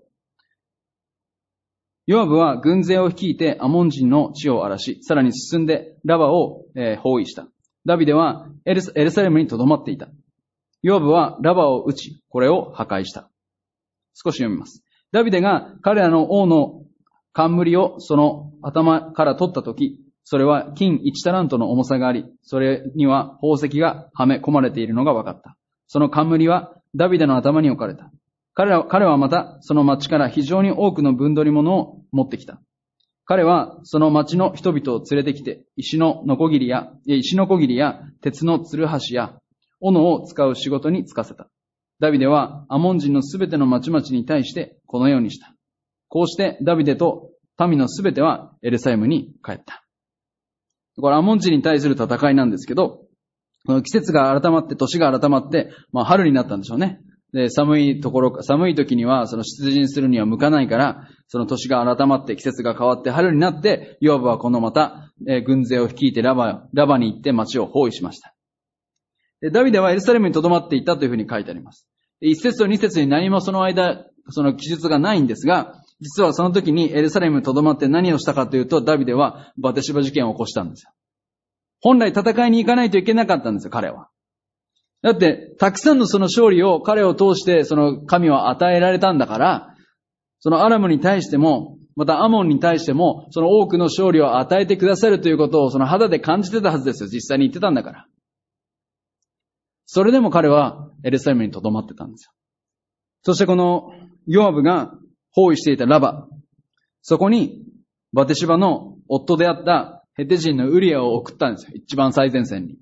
A: ヨアブは軍勢を率いてアモン人の地を荒らし、さらに進んでラバを包囲した。ダビデはエルサレムに留まっていた。ヨアブはラバを撃ち、これを破壊した。少し読みます。ダビデが彼らの王の冠をその頭から取ったとき、それは金1タラントの重さがあり、それには宝石がはめ込まれているのが分かった。その冠はダビデの頭に置かれた。彼はまたその町から非常に多くの分取り物を持ってきた。彼はその町の人々を連れてきて、石のこぎりや鉄のつるはしや斧を使う仕事に就かせた。ダビデはアモン人のすべての町々に対してこのようにした。こうしてダビデと民のすべてはエルサレムに帰った。 これアモン人に対する戦いなんですけど、季節が改まって、年が改まって、春になったんでしょうね。で、寒い時には、出陣するには向かないから、その年が改まって、季節が変わって、春になって、ヨアブはこのまた、軍勢を率いてラバに行って町を包囲しました。で、ダビデはエルサレムに留まっていたというふうに書いてあります。1節と2節に何もその間、その記述がないんですが、実はその時にエルサレムに留まって何をしたかというと、ダビデはバテシバ事件を起こしたんですよ。本来戦いに行かないといけなかったんですよ、彼は。だって、たくさんのその勝利を彼を通してその神は与えられたんだから、そのアラムに対しても、またアモンに対しても、その多くの勝利を与えてくださるということをその肌で感じてたはずですよ。実際に言ってたんだから。それでも彼はエルサレムに留まってたんですよ。そしてこのヨアブが包囲していたラバ、そこにバテシバの夫であったヘテ人のウリアを送ったんですよ。一番最前線に。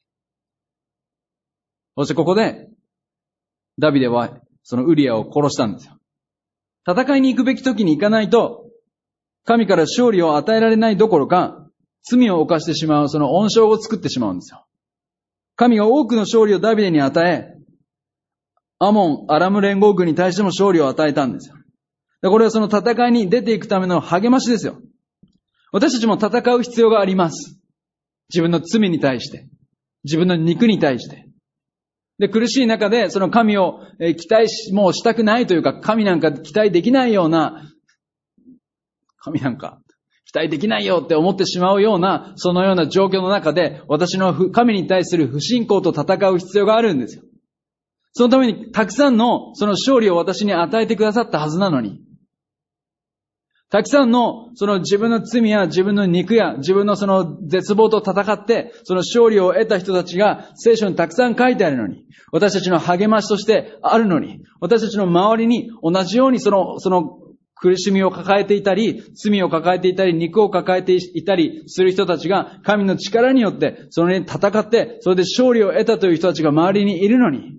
A: そしてここで、ダビデはそのウリアを殺したんですよ。戦いに行くべき時に行かないと、神から勝利を与えられないどころか、罪を犯してしまう、その温床を作ってしまうんですよ。神が多くの勝利をダビデに与え、アモン、アラム連合軍に対しても勝利を与えたんですよ。これはその戦いに出ていくための励ましですよ。私たちも戦う必要があります。自分の罪に対して、自分の肉に対して。で、苦しい中で、その神を期待もうしたくないというか、神なんか期待できないような、神なんか期待できないよって思ってしまうような、そのような状況の中で、私の神に対する不信仰と戦う必要があるんですよ。そのために、たくさんのその勝利を私に与えてくださったはずなのに、たくさんのその自分の罪や自分の肉や自分のその絶望と戦ってその勝利を得た人たちが聖書にたくさん書いてあるのに、私たちの励ましとしてあるのに、私たちの周りに同じようにその苦しみを抱えていたり、罪を抱えていたり、肉を抱えていたりする人たちが神の力によってそれに戦って、それで勝利を得たという人たちが周りにいるのに、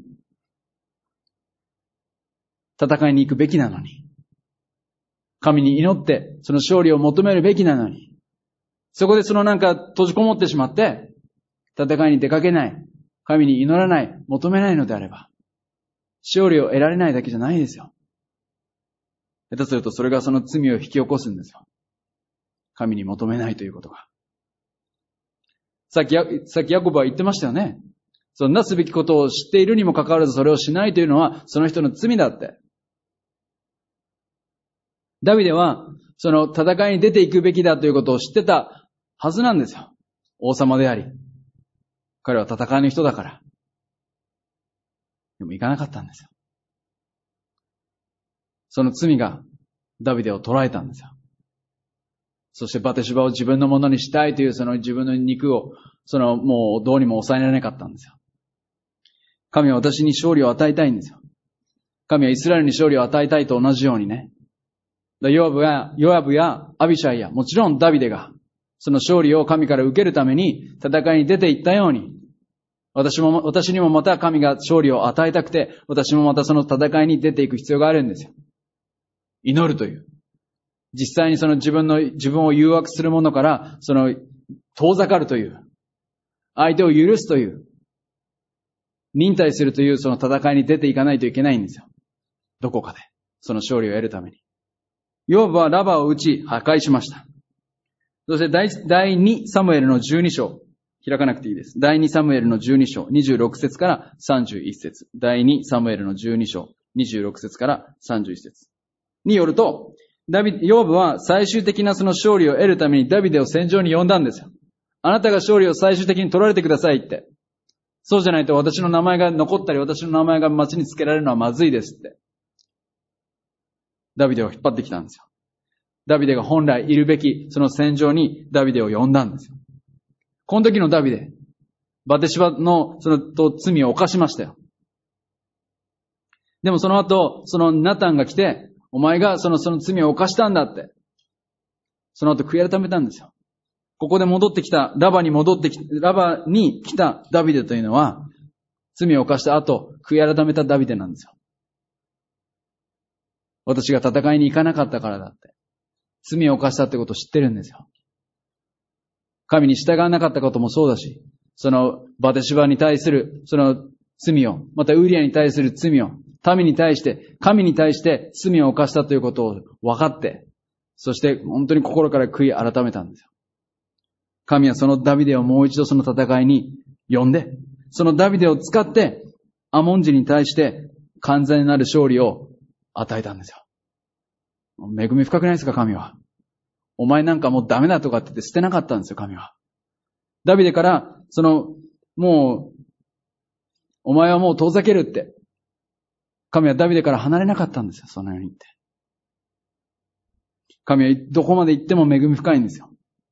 A: 戦いに行くべきなのに、神に祈って、その勝利を求めるべきなのに、そこでその閉じこもってしまって、戦いに出かけない、神に祈らない、求めないのであれば、勝利を得られないだけじゃないですよ。下手するとそれがその罪を引き起こすんですよ。神に求めないということが。さっきヤコブは言ってましたよね。そのなすべきことを知っているにもかかわらずそれをしないというのは、その人の罪だって。ダビデは、その戦いに出ていくべきだということを知ってたはずなんですよ。王様であり。彼は戦いの人だから。でも行かなかったんですよ。その罪がダビデを捉えたんですよ。そしてバテシバを自分のものにしたいというその自分の肉を、もうどうにも抑えられなかったんですよ。神は私に勝利を与えたいんですよ。神はイスラエルに勝利を与えたいと同じようにね。ヨアブやアビシャイや、もちろんダビデが、その勝利を神から受けるために戦いに出ていったように、私にもまた神が勝利を与えたくて、私もまたその戦いに出ていく必要があるんですよ。祈るという。実際にその自分を誘惑するものから、遠ざかるという。相手を許すという。忍耐するというその戦いに出ていかないといけないんですよ。どこかで。その勝利を得るために。ヨアブはラバを撃ち破壊しました。そして第2サムエルの12章。開かなくていいです。第2サムエルの12章、26節から31節。第2サムエルの12章、26節から31節によると、ヨアブは最終的なその勝利を得るためにダビデを戦場に呼んだんですよ。あなたが勝利を最終的に取られてくださいって。そうじゃないと私の名前が残ったり、私の名前が町に付けられるのはまずいですって。ダビデを引っ張ってきたんですよ。ダビデが本来いるべきその戦場にダビデを呼んだんですよ。この時のダビデ、バテシバの罪を犯しましたよ。でもその後、そのナタンが来て、お前がその罪を犯したんだって。その後悔い改めたんですよ。ここでラバに来たダビデというのは、罪を犯した後、悔い改めたダビデなんですよ。私が戦いに行かなかったからだって。罪を犯したってことを知ってるんですよ。 神に従わなかったこともそうだし、そのバテシバに対するその罪を、またウリアに対する罪を、神に対して罪を犯したということを分かって、そして本当に心から悔い改めたんですよ。神はそのダビデをもう一度その戦いに呼んで、そのダビデを使ってアモン人に対して完全なる勝利を与えたんですよ。恵み深くないですか、神は。お前なんかもうダメだとかって言って捨てなかったんですよ、神は。ダビデから、もう、お前はもう遠ざけるって。神はダビデから離れなかったんですよ、そのように言って。神はどこまで行っても恵み深いんですよ。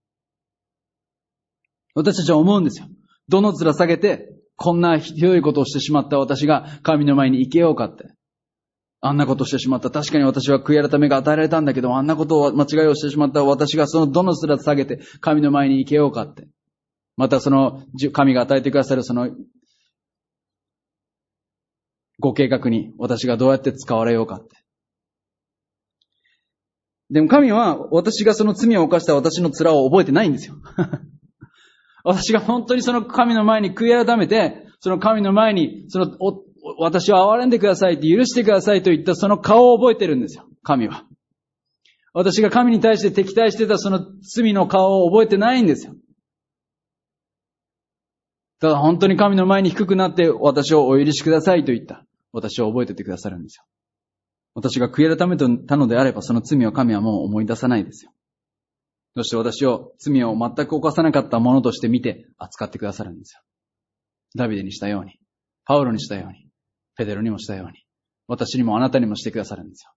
A: 私たちは思うんですよ。どの面下げて、こんなひどいことをしてしまった私が神の前に行けようかって。あんなことをしてしまった。確かに私は悔い改めが与えられたんだけど、あんなことを間違いをしてしまった私がそのどの面下げて神の前に行けようかって。またその神が与えてくださるそのご計画に私がどうやって使われようかって。でも神は私がその罪を犯した私の面を覚えてないんですよ。私が本当にその神の前に悔い改めて、その神の前に私を憐れんでくださいって許してくださいと言ったその顔を覚えてるんですよ。神は。私が神に対して敵対してたその罪の顔を覚えてないんですよ。ただ本当に神の前に低くなって私をお許しくださいと言った。私を覚えててくださるんですよ。私が悔い改めたのであればその罪を神はもう思い出さないですよ。そして私を罪を全く犯さなかったものとして見て扱ってくださるんですよ。ダビデにしたように、パウロにしたように、ペテロにもしたように、私にもあなたにもしてくださるんですよ。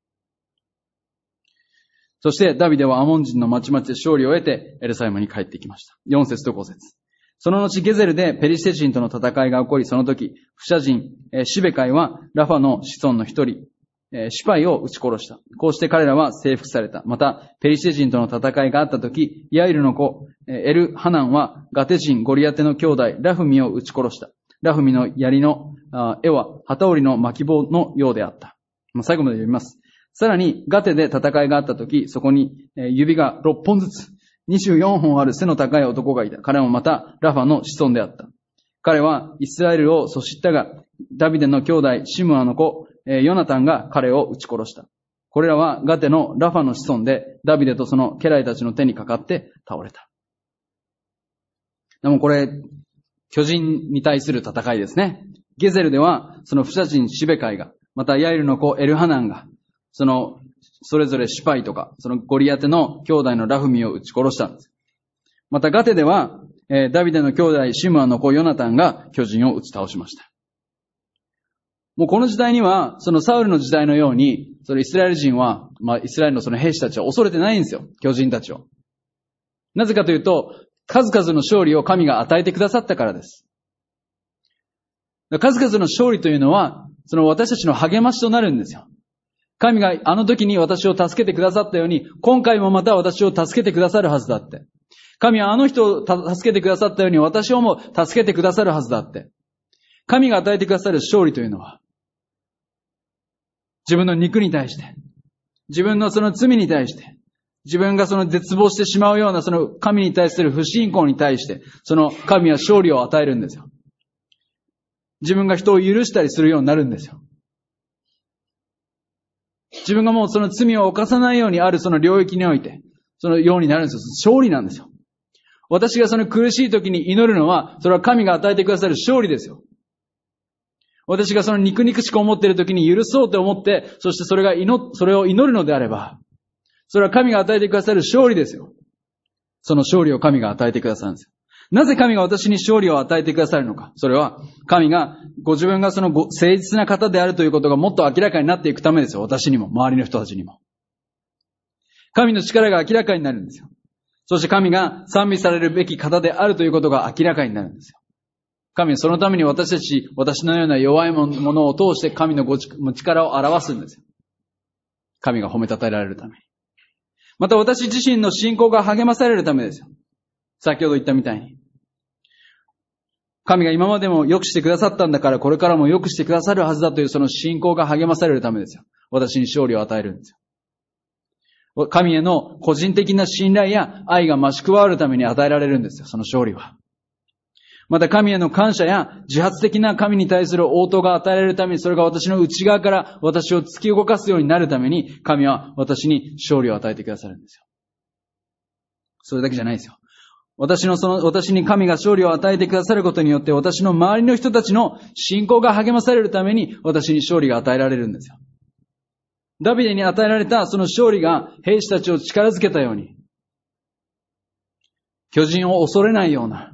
A: そしてダビデはアモン人の町々で勝利を得てエルサレムに帰ってきました。4節と5節。その後ゲゼルでペリシテ人との戦いが起こり、その時、フシャ人、シベカイはラファの子孫の一人、シパイを撃ち殺した。こうして彼らは征服された。また、ペリシテ人との戦いがあった時、ヤイルの子、エルハナンはガテ人ゴリアテの兄弟、ラフミを撃ち殺した。ラフミの槍の絵は旗織りの巻棒のようであった。最後まで読みます。さらに、ガテで戦いがあった時、そこに指が6本ずつ、24本ある背の高い男がいた。彼もまたラファの子孫であった。彼はイスラエルをそしったが、ダビデの兄弟シムアの子、ヨナタンが彼を撃ち殺した。これらはガテのラファの子孫で、ダビデとその家来たちの手にかかって倒れた。でもこれ、巨人に対する戦いですね。ゲゼルでは、そのフシャ人シベカイが、またヤイルの子エルハナンが、それぞれシパイとか、そのゴリアテの兄弟のラフミを撃ち殺したんです。またガテでは、ダビデの兄弟シムアの子ヨナタンが巨人を撃ち倒しました。もうこの時代には、そのサウルの時代のように、そのイスラエル人は、イスラエルのその兵士たちは恐れてないんですよ。巨人たちを。なぜかというと、数々の勝利を神が与えてくださったからです。数々の勝利というのは、その私たちの励ましとなるんですよ。神があの時に私を助けてくださったように、今回もまた私を助けてくださるはずだって。神はあの人を助けてくださったように、私をも助けてくださるはずだって。神が与えてくださる勝利というのは、自分の肉に対して、自分のその罪に対して、自分がその絶望してしまうようなその神に対する不信仰に対して、その神は勝利を与えるんですよ。自分が人を許したりするようになるんですよ。自分がもうその罪を犯さないようにあるその領域において、そのようになるんですよ。勝利なんですよ。私がその苦しい時に祈るのは、それは神が与えてくださる勝利ですよ。私がその肉々しく思っている時に許そうと思って、そしてそれを祈るのであれば、それは神が与えてくださる勝利ですよ。その勝利を神が与えてくださるんですよ。なぜ神が私に勝利を与えてくださるのか。それは、神が、ご自分がその誠実な方であるということがもっと明らかになっていくためですよ。私にも、周りの人たちにも。神の力が明らかになるんですよ。そして神が賛美されるべき方であるということが明らかになるんですよ。神はそのために私のような弱いものを通して神の力を表すんですよ。神が褒めたたえられるために。また私自身の信仰が励まされるためですよ。先ほど言ったみたいに。神が今までも良くしてくださったんだから、これからも良くしてくださるはずだというその信仰が励まされるためですよ。私に勝利を与えるんですよ。 神への個人的な信頼や愛が増し加わるために与えられるんですよ、その勝利は。また神への感謝や自発的な神に対する応答が与えられるために、それが私の内側から私を突き動かすようになるために、神は私に勝利を与えてくださるんですよ。それだけじゃないですよ。私に神が勝利を与えてくださることによって、私の周りの人たちの信仰が励まされるために、私に勝利が与えられるんですよ。ダビデに与えられたその勝利が兵士たちを力づけたように、巨人を恐れないような、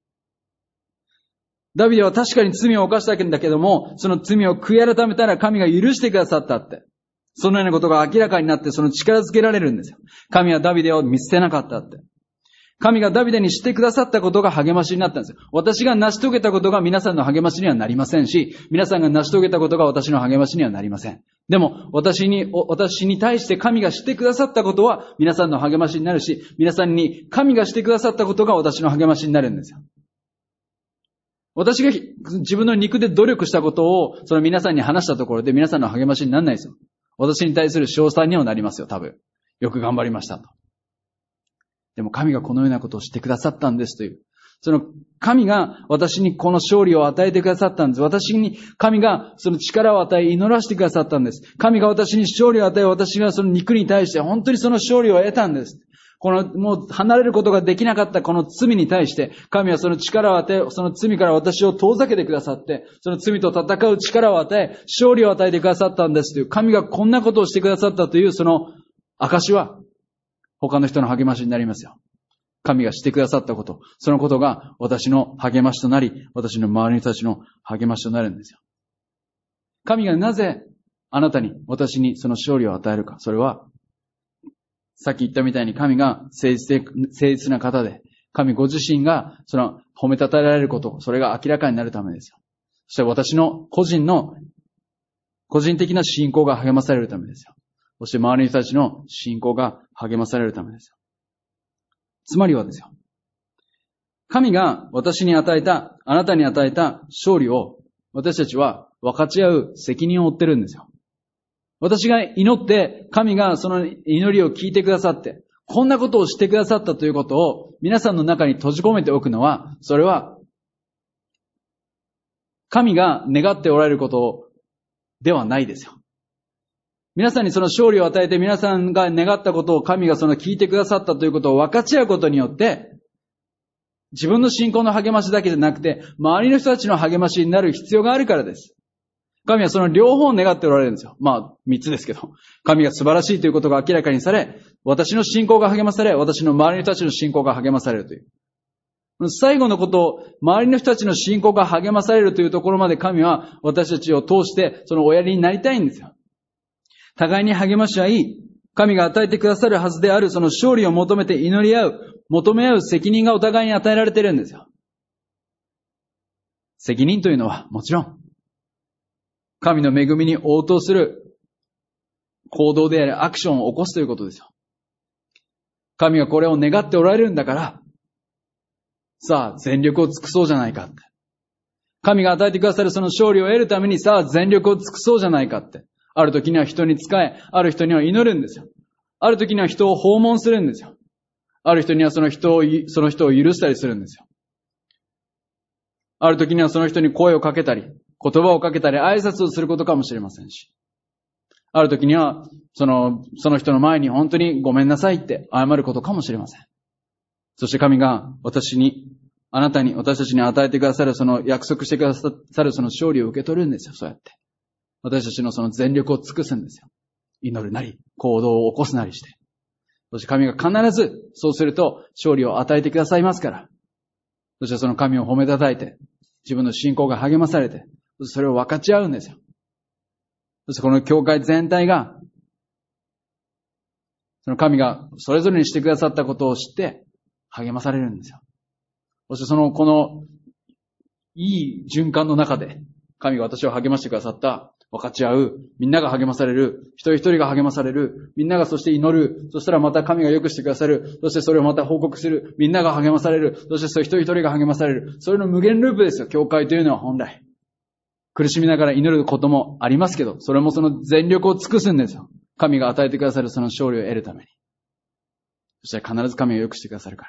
A: ダビデは確かに罪を犯したんだけども、その罪を悔い改めたら神が許してくださったって。そのようなことが明らかになって、その力づけられるんですよ。神はダビデを見捨てなかったって。神がダビデにしてくださったことが励ましになったんですよ。私が成し遂げたことが皆さんの励ましにはなりませんし、皆さんが成し遂げたことが私の励ましにはなりません。でも、私に対して神がしてくださったことは皆さんの励ましになるし、皆さんに神がしてくださったことが私の励ましになるんですよ。私が自分の肉で努力したことをその皆さんに話したところで皆さんの励ましにならないですよ。私に対する称賛にはなりますよ、多分。よく頑張りましたと。でも神がこのようなことをしてくださったんですという。その神が私にこの勝利を与えてくださったんです。私に神がその力を与え祈らせてくださったんです。神が私に勝利を与え、私がその肉に対して本当にその勝利を得たんです。このもう離れることができなかったこの罪に対して神はその力を与え、その罪から私を遠ざけてくださって、その罪と戦う力を与え、勝利を与えてくださったんですという、神がこんなことをしてくださったというその証は他の人の励ましになりますよ。神がしてくださったこと、そのことが私の励ましとなり、私の周りの人たちの励ましとなるんですよ。神がなぜあなたに、私にその勝利を与えるか、それはさっき言ったみたいに神が誠実な方で、神ご自身がその褒めたたえられること、それが明らかになるためですよ。そして私の個人的な信仰が励まされるためですよ。そして周りの人たちの信仰が励まされるためですよ。つまりはですよ。神が私に与えた、あなたに与えた勝利を私たちは分かち合う責任を負ってるんですよ。私が祈って神がその祈りを聞いてくださって、こんなことをしてくださったということを皆さんの中に閉じ込めておくのは、それは神が願っておられることではないですよ。皆さんにその勝利を与えて皆さんが願ったことを神がその聞いてくださったということを分かち合うことによって、自分の信仰の励ましだけじゃなくて、周りの人たちの励ましになる必要があるからです。神はその両方を願っておられるんですよ。3つですけど。神が素晴らしいということが明らかにされ、私の信仰が励まされ、私の周りの人たちの信仰が励まされるという。最後のことを、周りの人たちの信仰が励まされるというところまで神は私たちを通してそのおやりになりたいんですよ。互いに励まし合い、神が与えてくださるはずであるその勝利を求めて祈り合う、求め合う責任がお互いに与えられているんですよ。責任というのはもちろん、神の恵みに応答する行動でありアクションを起こすということですよ。神がこれを願っておられるんだから、さあ全力を尽くそうじゃないかって。神が与えてくださるその勝利を得るためにさあ全力を尽くそうじゃないかって。ある時には人に仕え、ある人には祈るんですよ。ある時には人を訪問するんですよ。ある人にはその人を許したりするんですよ。ある時にはその人に声をかけたり、言葉をかけたり、挨拶をすることかもしれませんし。ある時には、その人の前に本当にごめんなさいって謝ることかもしれません。そして神があなたに、私たちに与えてくださるその約束してくださるその勝利を受け取るんですよ、そうやって。私たちのその全力を尽くすんですよ。祈るなり、行動を起こすなりして。そして神が必ずそうすると勝利を与えてくださいますから。そしてその神を褒めたたえて、自分の信仰が励まされて、それを分かち合うんですよ。そしてこの教会全体が、その神がそれぞれにしてくださったことを知って励まされるんですよ。そしてこのいい循環の中で、神が私を励ましてくださった、分かち合う、みんなが励まされる、一人一人が励まされる、みんながそして祈る、そしたらまた神が良くしてくださる、そしてそれをまた報告する、みんなが励まされる、そして一人一人が励まされる、それの無限ループですよ、教会というのは本来。苦しみながら祈ることもありますけど、それもその全力を尽くすんですよ。 神が与えてくださるその勝利を得るために。そしたら必ず神を良くしてくださるから。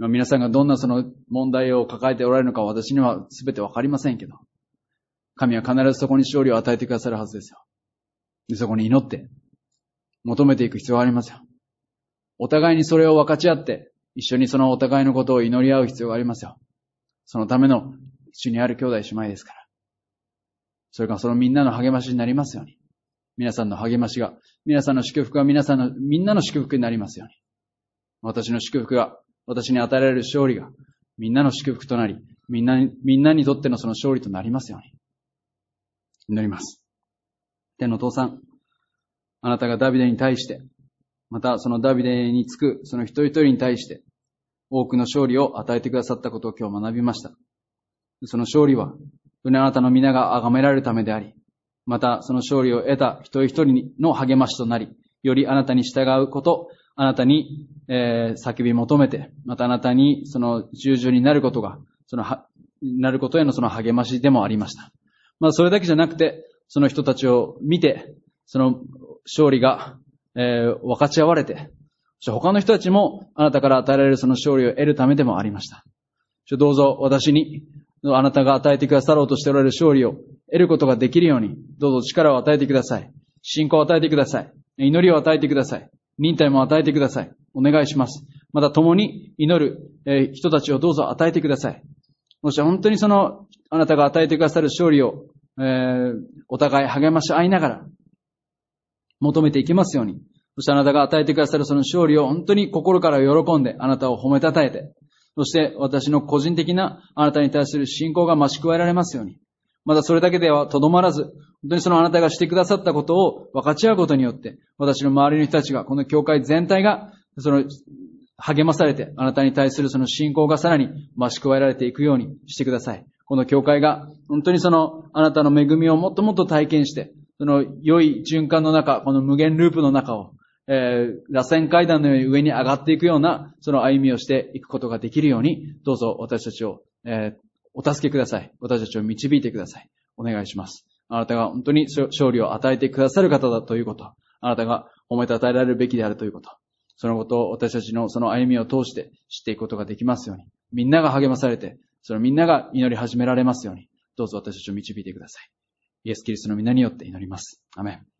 A: 皆さんがどんなその問題を抱えておられるのか私には全てわかりませんけど、神は必ずそこに勝利を与えてくださるはずですよ。でそこに祈って求めていく必要がありますよ。お互いにそれを分かち合って一緒にそのお互いのことを祈り合う必要がありますよ。そのための主にある兄弟姉妹ですから。それからそのみんなの励ましになりますように。皆さんの励ましが、皆さんの祝福がみんなの祝福になりますように。私の祝福が、私に与えられる勝利がみんなの祝福となり、みんなにとってのその勝利となりますように。祈ります。天のお父さん、あなたがダビデに対して、またそのダビデにつくその一人一人に対して、多くの勝利を与えてくださったことを今日学びました。その勝利は、あなたの皆が崇められるためであり、またその勝利を得た一人一人の励ましとなり、よりあなたに従うこと、あなたに、叫び求めて、またあなたにその従順になることが、なることへのその励ましでもありました。それだけじゃなくて、その人たちを見て、その勝利が、分かち合われて、他の人たちもあなたから与えられるその勝利を得るためでもありました。どうぞ私に、あなたが与えてくださろうとしておられる勝利を得ることができるように、どうぞ力を与えてください。信仰を与えてください。祈りを与えてください。忍耐も与えてください。お願いします。また共に祈る人たちをどうぞ与えてください。そして本当にそのあなたが与えてくださる勝利を、お互い励まし合いながら求めていきますように。そしてあなたが与えてくださるその勝利を本当に心から喜んであなたを褒めたたえて、そして私の個人的なあなたに対する信仰が増し加えられますように。またそれだけではとどまらず、本当にそのあなたがしてくださったことを分かち合うことによって、私の周りの人たちが、この教会全体が、励まされて、あなたに対するその信仰がさらに増し加えられていくようにしてください。この教会が、本当にあなたの恵みをもっともっと体験して、良い循環の中、この無限ループの中を、螺旋階段のように上に上がっていくような、その歩みをしていくことができるように、どうぞ私たちを、お助けください。私たちを導いてください。お願いします。あなたが本当に勝利を与えてくださる方だということ、あなたが褒めたたえられるべきであるということ、そのことを私たちのその歩みを通して知っていくことができますように、みんなが励まされて、みんなが祈り始められますように、どうぞ私たちを導いてください。イエス・キリストの皆によって祈ります。アメン。